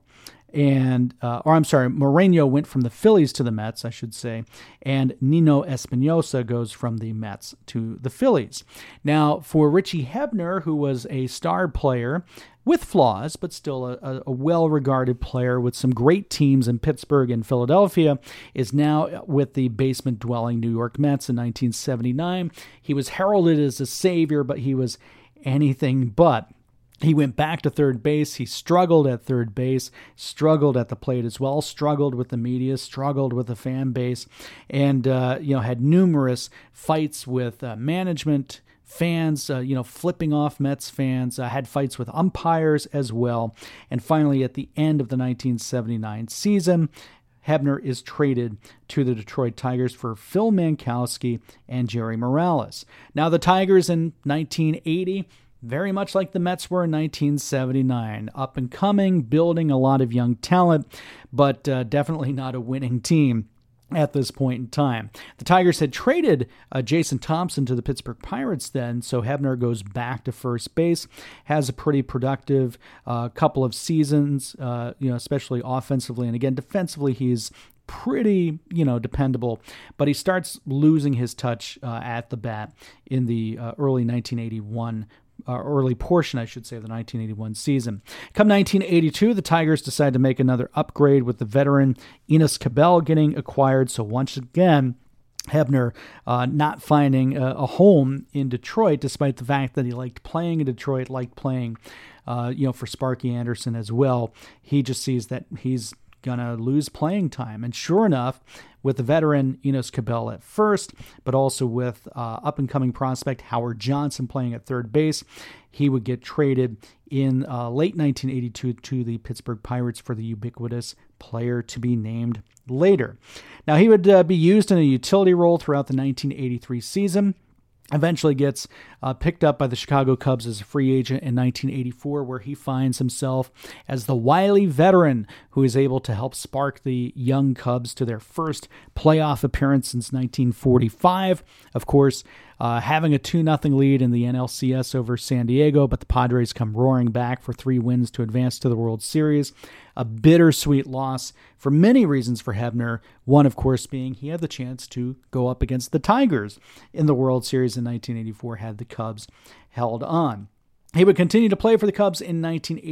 Mourinho went from the Phillies to the Mets, I should say, and Nino Espinosa goes from the Mets to the Phillies. Now, for Richie Hebner, who was a star player with flaws, but still a well-regarded player with some great teams in Pittsburgh and Philadelphia, is now with the basement-dwelling New York Mets in 1979. He was heralded as a savior, but he was anything but. He went back to third base. He struggled at third base, struggled at the plate as well, struggled with the media, struggled with the fan base, and had numerous fights with management, fans, flipping off Mets fans, had fights with umpires as well. And finally, at the end of the 1979 season, Hebner is traded to the Detroit Tigers for Phil Mankowski and Jerry Morales. Now, the Tigers in 1980, very much like the Mets were in 1979, up and coming, building a lot of young talent, but definitely not a winning team at this point in time. The Tigers had traded Jason Thompson to the Pittsburgh Pirates then, so Hebner goes back to first base, has a pretty productive couple of seasons, especially offensively, and again, defensively, he's pretty, dependable, but he starts losing his touch at the bat in the early portion, I should say, of the 1981 season. Come 1982, the Tigers decide to make another upgrade with the veteran Enos Cabell getting acquired. So once again, Hebner not finding a home in Detroit, despite the fact that he liked playing in Detroit, liked playing, for Sparky Anderson as well. He just sees that he's going to lose playing time. And sure enough, with the veteran Enos Cabell at first, but also with up-and-coming prospect Howard Johnson playing at third base, he would get traded in late 1982 to the Pittsburgh Pirates for the ubiquitous player to be named later. Now, he would be used in a utility role throughout the 1983 season. Eventually gets picked up by the Chicago Cubs as a free agent in 1984, where he finds himself as the wily veteran who is able to help spark the young Cubs to their first playoff appearance since 1945. Of course, having a 2-0 lead in the NLCS over San Diego, but the Padres come roaring back for 3 wins to advance to the World Series. A bittersweet loss for many reasons for Hebner. One, of course, being he had the chance to go up against the Tigers in the World Series in 1984 had the Cubs held on. He would continue to play for the Cubs in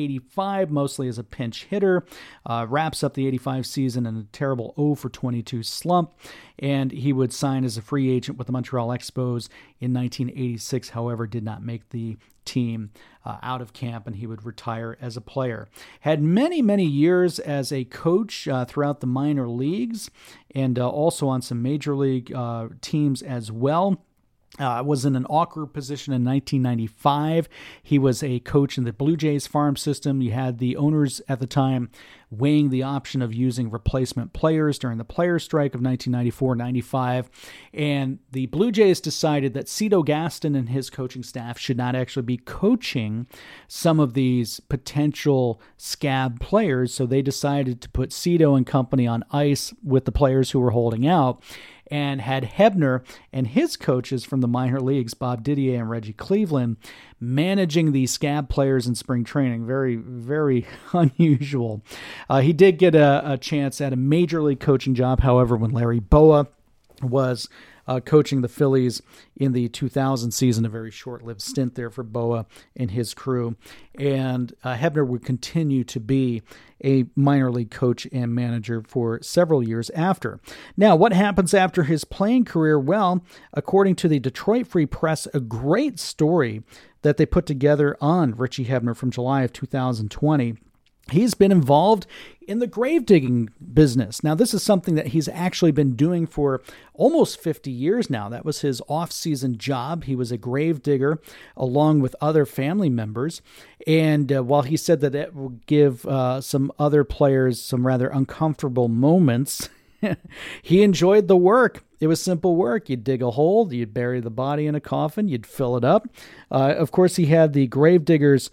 1985, mostly as a pinch hitter, wraps up the 85 season in a terrible 0-for-22 slump, and he would sign as a free agent with the Montreal Expos in 1986, however, did not make the team out of camp, and he would retire as a player. Had many, many years as a coach throughout the minor leagues and also on some major league teams as well. Was in an awkward position in 1995. He was a coach in the Blue Jays farm system. You had the owners at the time weighing the option of using replacement players during the player strike of 1994-95. And the Blue Jays decided that Cito Gaston and his coaching staff should not actually be coaching some of these potential scab players. So they decided to put Cito and company on ice with the players who were holding out, and had Hebner and his coaches from the minor leagues, Bob Didier and Reggie Cleveland, managing these scab players in spring training. Very, very unusual. He did get a chance at a major league coaching job, however, when Larry Bowa was coaching the Phillies in the 2000 season, a very short-lived stint there for Bowa and his crew. And Hebner would continue to be a minor league coach and manager for several years after. Now, what happens after his playing career? Well, according to the Detroit Free Press, a great story that they put together on Richie Hebner from July of 2020, he's been involved in the grave digging business. Now, this is something that he's actually been doing for almost 50 years now. That was his off-season job. He was a grave digger along with other family members. And while he said that it would give some other players some rather uncomfortable moments, he enjoyed the work. It was simple work. You'd dig a hole, you'd bury the body in a coffin, you'd fill it up. Of course, he had the grave diggers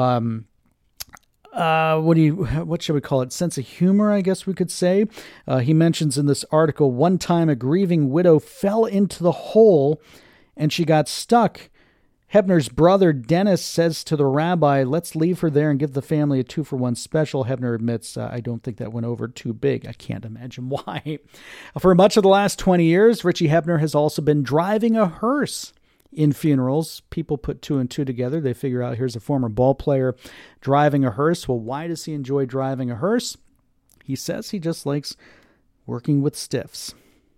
what should we call it? Sense of humor, I guess we could say. He mentions in this article, one time a grieving widow fell into the hole and she got stuck. Hebner's brother, Dennis, says to the rabbi, let's leave her there and give the family a 2-for-1 special. Hebner admits, I don't think that went over too big. I can't imagine why. For much of the last 20 years, Richie Hebner has also been driving a hearse in funerals. People put 2 and 2 together. They figure out here's a former ball player driving a hearse. Well, why does he enjoy driving a hearse? He says he just likes working with stiffs.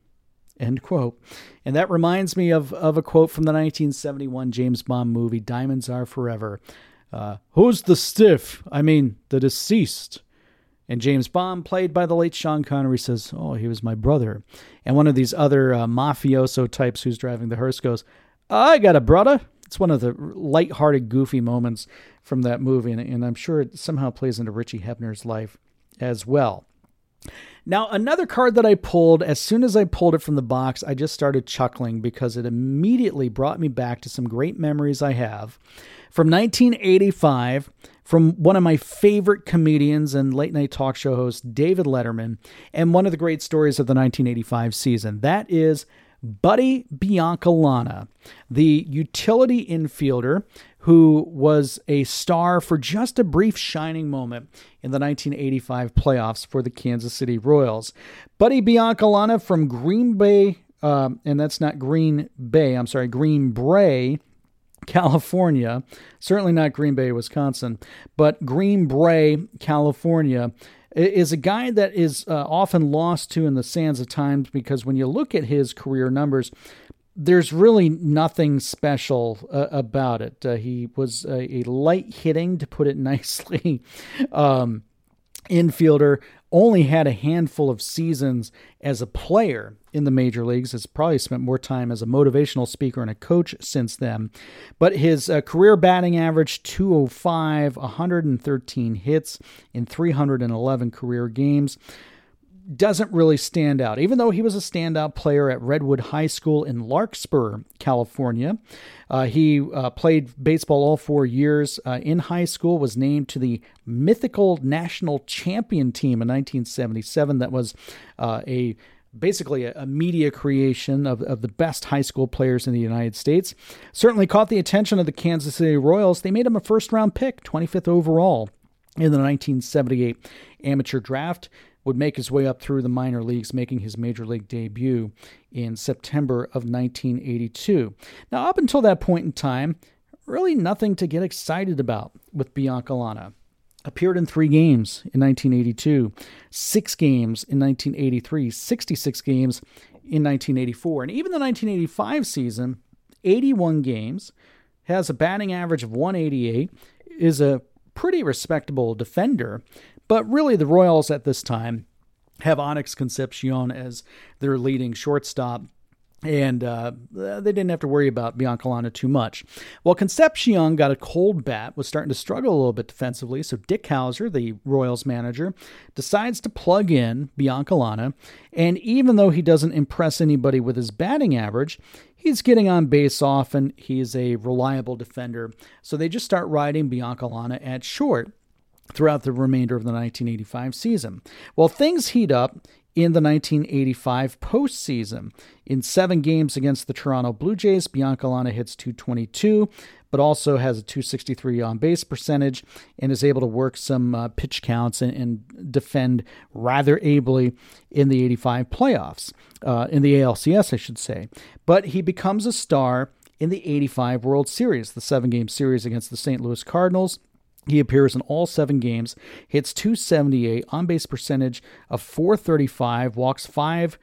End quote. And that reminds me of a quote from the 1971 James Bond movie, Diamonds Are Forever. Who's the stiff? I mean, the deceased. And James Bond, played by the late Sean Connery, says, oh, he was my brother. And one of these other mafioso types who's driving the hearse goes, I got a brother. It's one of the lighthearted, goofy moments from that movie, and I'm sure it somehow plays into Richie Hebner's life as well. Now, another card that I pulled, as soon as I pulled it from the box, I just started chuckling because it immediately brought me back to some great memories I have from 1985, from one of my favorite comedians and late-night talk show host, David Letterman, and one of the great stories of the 1985 season. That is Buddy Biancalana, the utility infielder who was a star for just a brief shining moment in the 1985 playoffs for the Kansas City Royals. Buddy Biancalana from Green Bay, and that's not Green Bay, I'm sorry, Green Bray, California. Certainly not Green Bay, Wisconsin, but Green Bray, California, is a guy that is often lost to in the sands of time, because when you look at his career numbers, there's really nothing special about it. He was a light hitting, to put it nicely, infielder, only had a handful of seasons as a player in the major leagues. Has probably spent more time as a motivational speaker and a coach since then. But his career batting average, 205, 113 hits in 311 career games. doesn't really stand out. Even though he was a standout player at Redwood High School in Larkspur, California, he played baseball all 4 years in high school, was named to the mythical national champion team in 1977. That was basically a media creation of the best high school players in the United States. Certainly caught the attention of the Kansas City Royals. They made him a first-round pick, 25th overall in the 1978 amateur draft. Would make his way up through the minor leagues, making his major league debut in September of 1982. Now, up until that point in time, really nothing to get excited about with Biancalana. Appeared in 3 games in 1982, 6 games in 1983, 66 games in 1984. And even the 1985 season, 81 games, has a batting average of 188, is a pretty respectable defender. But really the Royals at this time have Onyx Concepcion as their leading shortstop. And they didn't have to worry about Biancalana too much. Well, Concepcion got a cold bat, was starting to struggle a little bit defensively, so Dick Hauser, the Royals manager, decides to plug in Biancalana, and even though he doesn't impress anybody with his batting average, he's getting on base often, he's a reliable defender, so they just start riding Biancalana at short throughout the remainder of the 1985 season. Well, things heat up in the 1985 postseason. In 7 games against the Toronto Blue Jays, Biancalana hits .222, but also has a .263 on-base percentage and is able to work some pitch counts and defend rather ably in the 85 playoffs, in the ALCS, I should say. But he becomes a star in the 85 World Series, the 7-game series against the St. Louis Cardinals. He appears in all 7 games, hits .278, on-base percentage of .435, works 5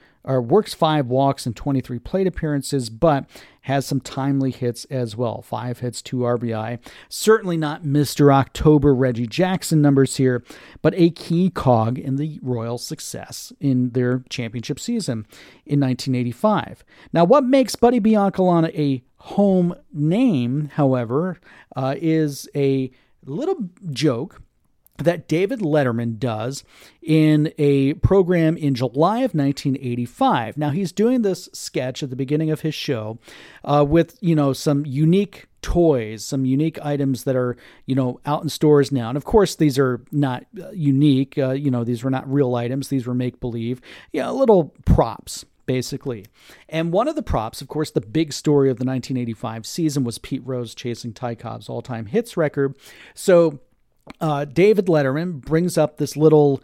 walks in 23 plate appearances, but has some timely hits as well. 5 hits, 2 RBI. Certainly not Mr. October Reggie Jackson numbers here, but a key cog in the Royals' success in their championship season in 1985. Now, what makes Buddy Biancalana a home name, however, is a little joke that David Letterman does in a program in July of 1985. Now, he's doing this sketch at the beginning of his show with, some unique toys, some unique items that are, out in stores now. And of course, these are not unique. These were not real items. These were make-believe, little props, basically. And one of the props, of course, the big story of the 1985 season was Pete Rose chasing Ty Cobb's all-time hits record. So David Letterman brings up this little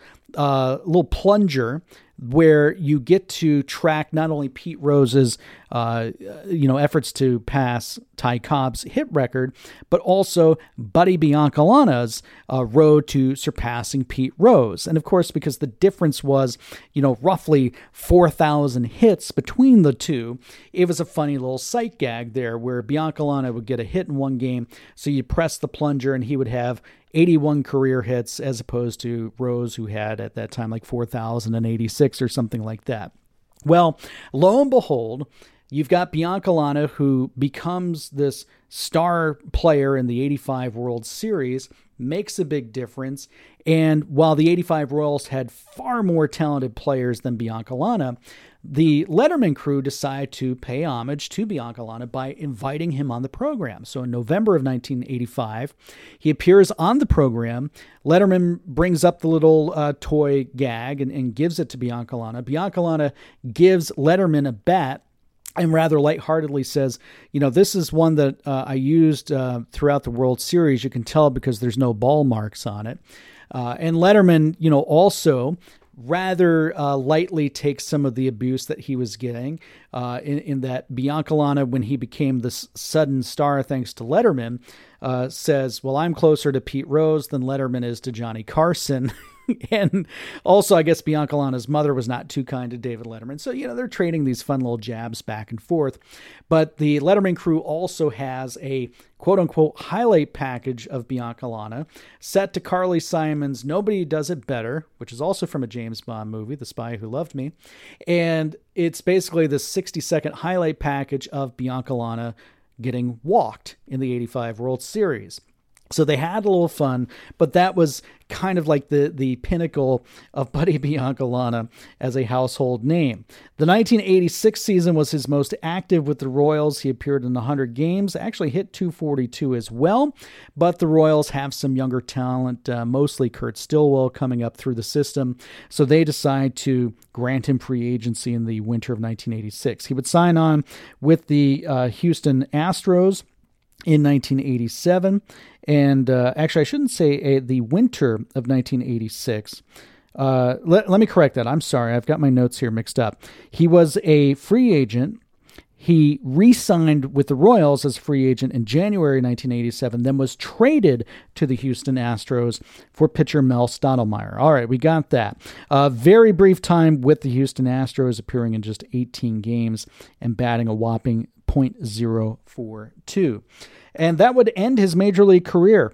plunger where you get to track not only Pete Rose's, efforts to pass Ty Cobb's hit record, but also Buddy Biancalana's road to surpassing Pete Rose. And of course, because the difference was, roughly 4,000 hits between the two, it was a funny little sight gag there where Biancalana would get a hit in one game. So you press the plunger and he would have 81 career hits as opposed to Rose, who had at that time like 4,086 or something like that. Well, lo and behold, you've got Biancalana, who becomes this star player in the 85 World Series, makes a big difference. And while the 85 Royals had far more talented players than Biancalana, the Letterman crew decided to pay homage to Biancalana by inviting him on the program. So in November of 1985, he appears on the program. Letterman brings up the little toy gag and gives it to Biancalana. Biancalana gives Letterman a bat and rather lightheartedly says, this is one that I used throughout the World Series. You can tell because there's no ball marks on it. And Letterman, also rather lightly takes some of the abuse that he was getting in that Biancalana, when he became this sudden star thanks to Letterman, says, well, I'm closer to Pete Rose than Letterman is to Johnny Carson. And also, I guess Biancalana's mother was not too kind to David Letterman. So, they're trading these fun little jabs back and forth. But the Letterman crew also has a quote-unquote highlight package of Biancalana set to Carly Simon's Nobody Does It Better, which is also from a James Bond movie, The Spy Who Loved Me. And it's basically the 60-second highlight package of Biancalana getting walked in the 85 World Series. So they had a little fun, but that was kind of like the pinnacle of Buddy Biancalana as a household name. The 1986 season was his most active with the Royals. He appeared in 100 games, actually hit 242 as well, but the Royals have some younger talent, mostly Kurt Stillwell coming up through the system, so they decide to grant him free agency in the winter of 1986. He would sign on with the Houston Astros in 1987, and actually I shouldn't say the winter of 1986. Let me correct that. I'm sorry, I've got my notes here mixed up. He was a free agent. He re-signed with the Royals as a free agent in January 1987, then was traded to the Houston Astros for pitcher Mel Stottlemyre. All right, we got that. Very brief time with the Houston Astros, appearing in just 18 games and batting a whopping .042. And that would end his major league career.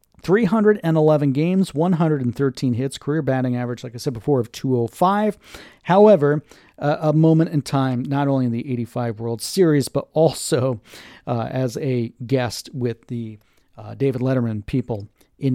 311 games, 113 hits, career batting average, like I said before, of .205. However, a moment in time, not only in the 85 World Series, but also as a guest with the David Letterman people in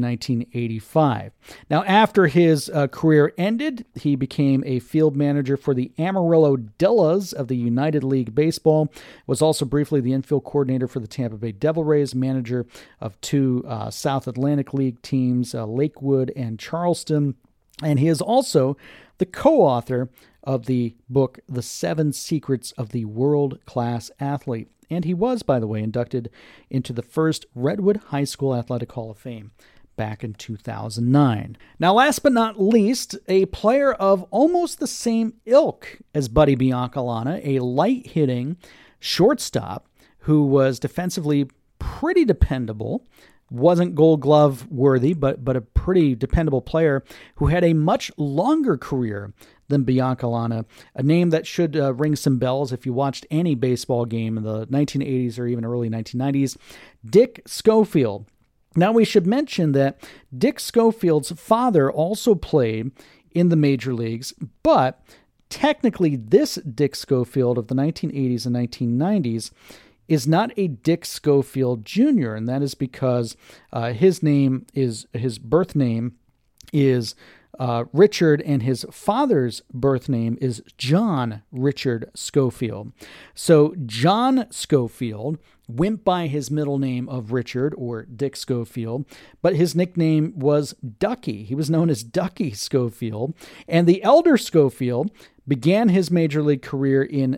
1985. Now, after his career ended, he became a field manager for the Amarillo Dillas of the United League Baseball, was also briefly the infield coordinator for the Tampa Bay Devil Rays, manager of two South Atlantic League teams, Lakewood and Charleston, and he is also the co-author of the book, The 7 Secrets of the World-Class Athlete. And he was, by the way, inducted into the first Redwood High School Athletic Hall of Fame back in 2009. Now, last but not least, a player of almost the same ilk as Buddy Biancalana, a light-hitting shortstop who was defensively pretty dependable, wasn't Gold Glove worthy, but a pretty dependable player who had a much longer career than Biancalana, a name that should ring some bells if you watched any baseball game in the 1980s or even early 1990s, Dick Schofield. Now, we should mention that Dick Schofield's father also played in the major leagues, but technically this Dick Schofield of the 1980s and 1990s is not a Dick Schofield Jr., and that is because his birth name is Richard, and his father's birth name is John Richard Schofield. So John Schofield went by his middle name of Richard, or Dick Schofield, but his nickname was Ducky. He was known as Ducky Schofield, and the elder Schofield began his major league career in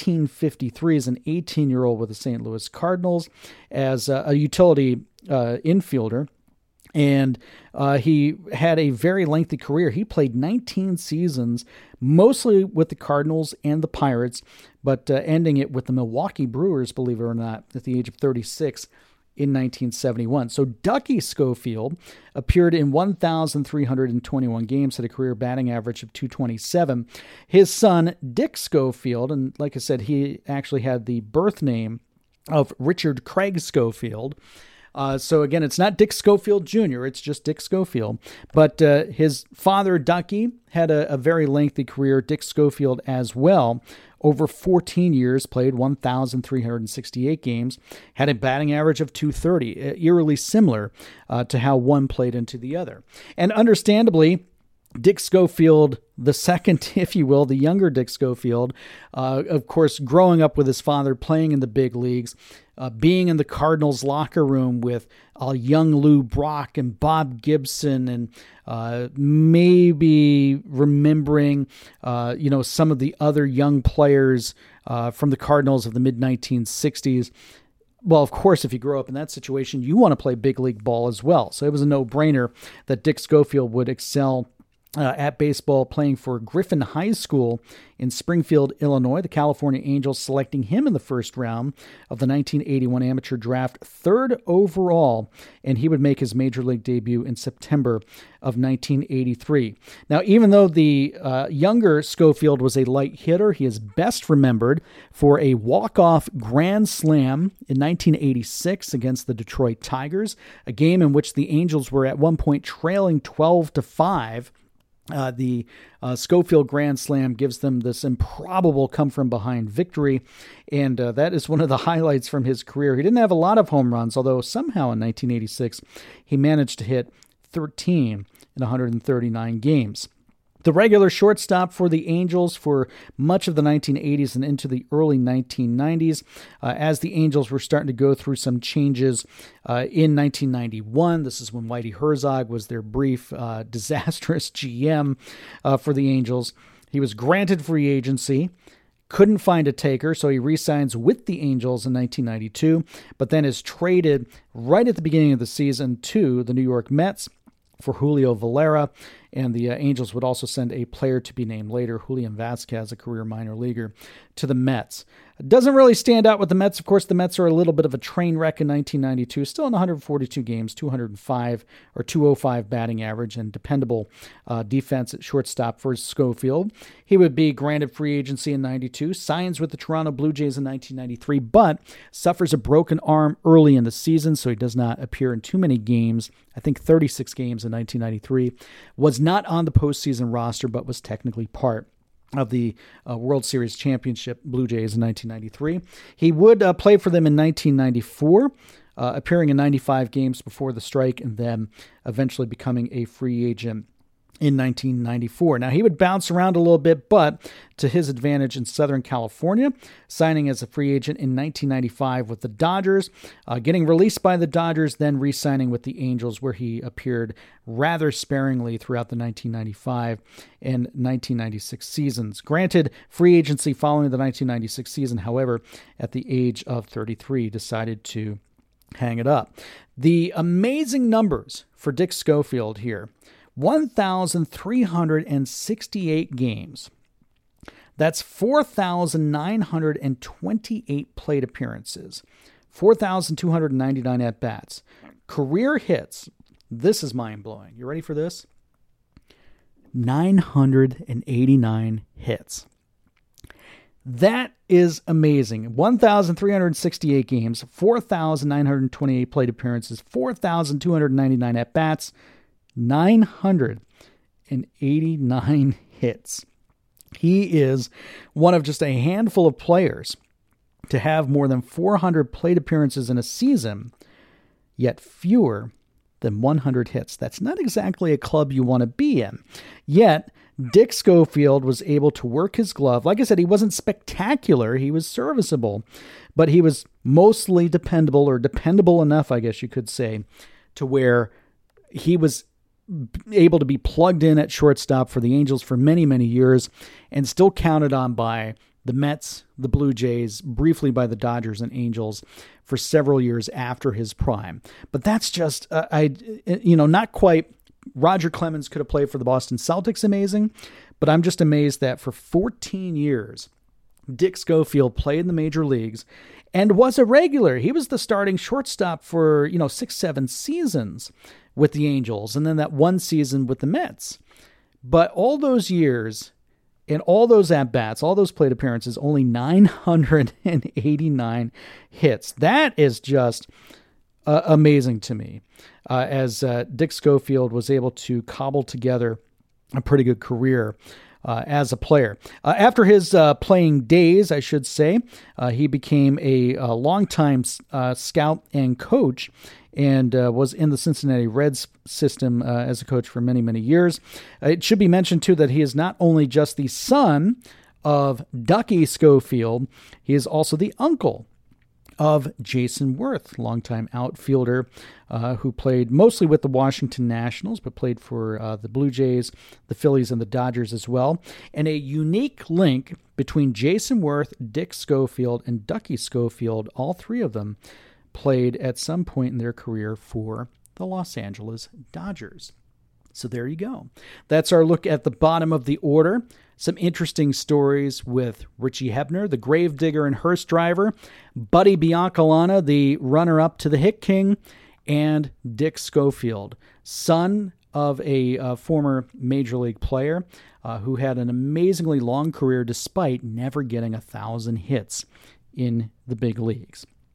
1953 as an 18-year-old with the St. Louis Cardinals as a utility infielder. And he had a very lengthy career. He played 19 seasons, mostly with the Cardinals and the Pirates, but ending it with the Milwaukee Brewers, believe it or not, at the age of 36 in 1971. So Ducky Schofield appeared in 1,321 games, had a career batting average of .227. His son, Dick Schofield, and like I said, he actually had the birth name of Richard Craig Schofield. So again, it's not Dick Schofield Jr., it's just Dick Schofield. But his father, Ducky, had a very lengthy career, Dick Schofield as well. Over 14 years, played 1,368 games, had a batting average of .230, eerily similar to how one played into the other. And understandably, Dick Schofield, the second, if you will, the younger Dick Schofield, of course, growing up with his father, playing in the big leagues, being in the Cardinals locker room with young Lou Brock and Bob Gibson, and maybe remembering, some of the other young players from the Cardinals of the mid-1960s. Well, of course, if you grow up in that situation, you want to play big league ball as well. So it was a no-brainer that Dick Schofield would excel at baseball, playing for Griffin High School in Springfield, Illinois. The California Angels selecting him in the first round of the 1981 amateur draft, third overall, and he would make his major league debut in September of 1983. Now, even though the younger Schofield was a light hitter, he is best remembered for a walk-off grand slam in 1986 against the Detroit Tigers, a game in which the Angels were at one point trailing 12-5. The Schofield Grand Slam gives them this improbable come-from-behind victory, and that is one of the highlights from his career. He didn't have a lot of home runs, although somehow in 1986 he managed to hit 13 in 139 games. The regular shortstop for the Angels for much of the 1980s and into the early 1990s, as the Angels were starting to go through some changes in 1991. This is when Whitey Herzog was their brief, disastrous GM for the Angels. He was granted free agency, couldn't find a taker, so he re-signs with the Angels in 1992, but then is traded right at the beginning of the season to the New York Mets for Julio Valera, and the Angels would also send a player to be named later, Julian Vasquez, a career minor leaguer, to the Mets. It doesn't really stand out with the Mets. Of course, the Mets are a little bit of a train wreck in 1992, still in 142 games, 205 batting average, and dependable defense at shortstop for Schofield. He would be granted free agency in 92, signs with the Toronto Blue Jays in 1993, but suffers a broken arm early in the season, so he does not appear in too many games. I think 36 games in 1993. Was not on the postseason roster, but was technically part of the World Series championship Blue Jays in 1993. He would play for them in 1994, appearing in 95 games before the strike, and then eventually becoming a free agent in 1994. Now, he would bounce around a little bit, but to his advantage in Southern California, signing as a free agent in 1995 with the Dodgers, getting released by the Dodgers, then re-signing with the Angels, where he appeared rather sparingly throughout the 1995 and 1996 seasons. Granted free agency following the 1996 season, however, at the age of 33, decided to hang it up. The amazing numbers for Dick Schofield here: 1,368 games. That's 4,928 plate appearances, 4,299 at-bats. Career hits, this is mind-blowing. You ready for this? 989 hits. That is amazing. 1,368 games, 4,928 plate appearances, 4,299 at-bats, 989 hits. He is one of just a handful of players to have more than 400 plate appearances in a season, yet fewer than 100 hits. That's not exactly a club you want to be in. Yet, Dick Schofield was able to work his glove. Like I said, he wasn't spectacular. He was serviceable, but he was mostly dependable, or dependable enough, I guess you could say, to where he was able to be plugged in at shortstop for the Angels for many, many years, and still counted on by the Mets, the Blue Jays, briefly by the Dodgers and Angels for several years after his prime. But that's just, not quite. Roger Clemens could have played for the Boston Celtics, amazing, but I'm just amazed that for 14 years, Dick Schofield played in the major leagues and was a regular. He was the starting shortstop for, 6-7 seasons with the Angels, and then that one season with the Mets. But all those years and all those at-bats, all those plate appearances, only 989 hits. That is just amazing to me, as Dick Schofield was able to cobble together a pretty good career as a player. After his playing days, I should say, he became a longtime scout and coach, and was in the Cincinnati Reds system as a coach for many, many years. It should be mentioned, too, that he is not only just the son of Ducky Schofield, he is also the uncle of Jason Worth, longtime outfielder who played mostly with the Washington Nationals, but played for the Blue Jays, the Phillies, and the Dodgers as well. And a unique link between Jason Worth, Dick Schofield, and Ducky Schofield, all three of them played at some point in their career for the Los Angeles Dodgers. So there you go. That's our look at the bottom of the order. Some interesting stories with Richie Hebner, the gravedigger and hearse driver, Buddy Biancalana, the runner-up to the Hit King, and Dick Schofield, son of a former Major League player who had an amazingly long career despite never getting 1,000 hits in the big leagues.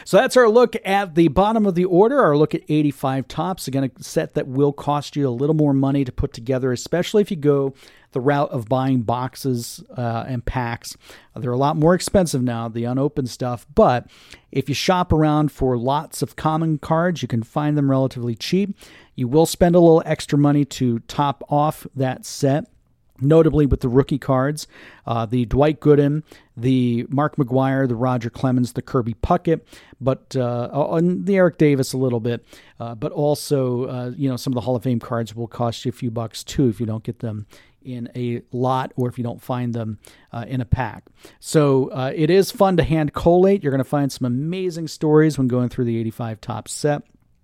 So that's our look at the bottom of the order, our look at 85 Topps. Again, a set that will cost you a little more money to put together, especially if you go the route of buying boxes and packs. They're a lot more expensive now, the unopened stuff, but if you shop around for lots of common cards, you can find them relatively cheap. You will spend a little extra money to top off that set, notably with the rookie cards, the Dwight Gooden, the Mark McGwire, the Roger Clemens, the Kirby Puckett, but and the Eric Davis a little bit, but also some of the Hall of Fame cards will cost you a few bucks too if you don't get them in a lot or if you don't find them in a pack. So it is fun to hand collate. You're going to find some amazing stories when going through the 85 Topps set.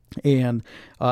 And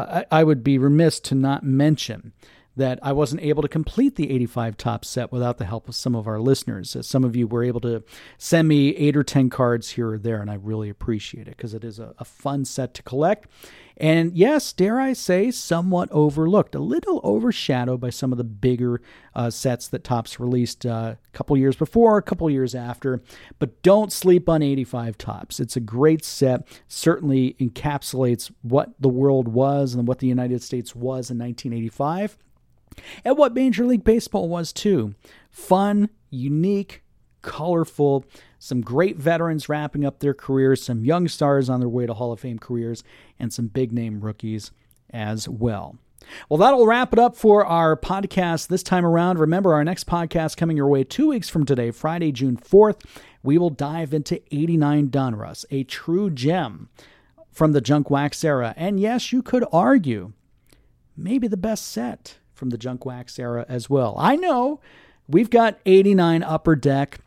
I would be remiss to not mention that I wasn't able to complete the 85 Topps set without the help of some of our listeners. Some of you were able to send me 8 or 10 cards here or there, and I really appreciate it because it is a fun set to collect. And yes, dare I say, somewhat overlooked, a little overshadowed by some of the bigger sets that Topps released a couple years before, a couple years after. But don't sleep on 85 Topps. It's a great set, certainly encapsulates what the world was and what the United States was in 1985. And what Major League Baseball was too. Fun, unique, colorful, some great veterans wrapping up their careers, some young stars on their way to Hall of Fame careers, and some big-name rookies as well. Well, that'll wrap it up for our podcast this time around. Remember, our next podcast coming your way 2 weeks from today, Friday, June 4th. We will dive into 89 Donruss, a true gem from the Junk Wax era. And yes, you could argue maybe the best set from the Junk Wax era as well. I know we've got 89 Upper Deck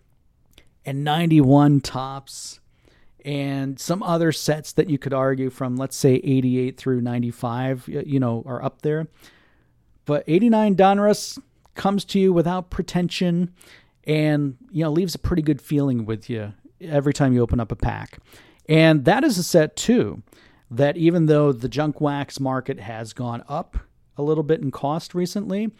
and 91 Topps and some other sets that you could argue from, let's say, 88 through 95, are up there. But 89 Donruss comes to you without pretension and, leaves a pretty good feeling with you every time you open up a pack. And that is a set, too, that even though the Junk Wax market has gone up a little bit in cost recently,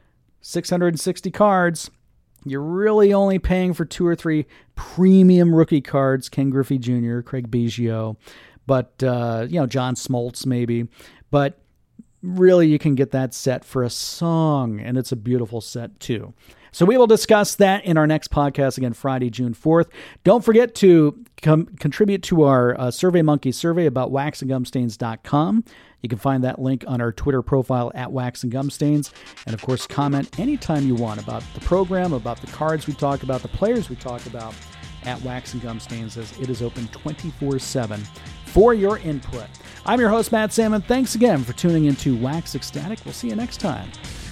660 cards, you're really only paying for 2 or 3 premium rookie cards, Ken Griffey Jr., Craig Biggio, but, John Smoltz maybe. But really you can get that set for a song, and it's a beautiful set too. So we will discuss that in our next podcast, again, Friday, June 4th. Don't forget to contribute to our SurveyMonkey survey about waxandgumstains.com. You can find that link on our Twitter profile at Wax and Gumstains. And, of course, comment anytime you want about the program, about the cards we talk about, the players we talk about at Wax and Gumstains, as it is open 24/7 for your input. I'm your host, Matt Salmon. Thanks again for tuning into Wax Ecstatic. We'll see you next time.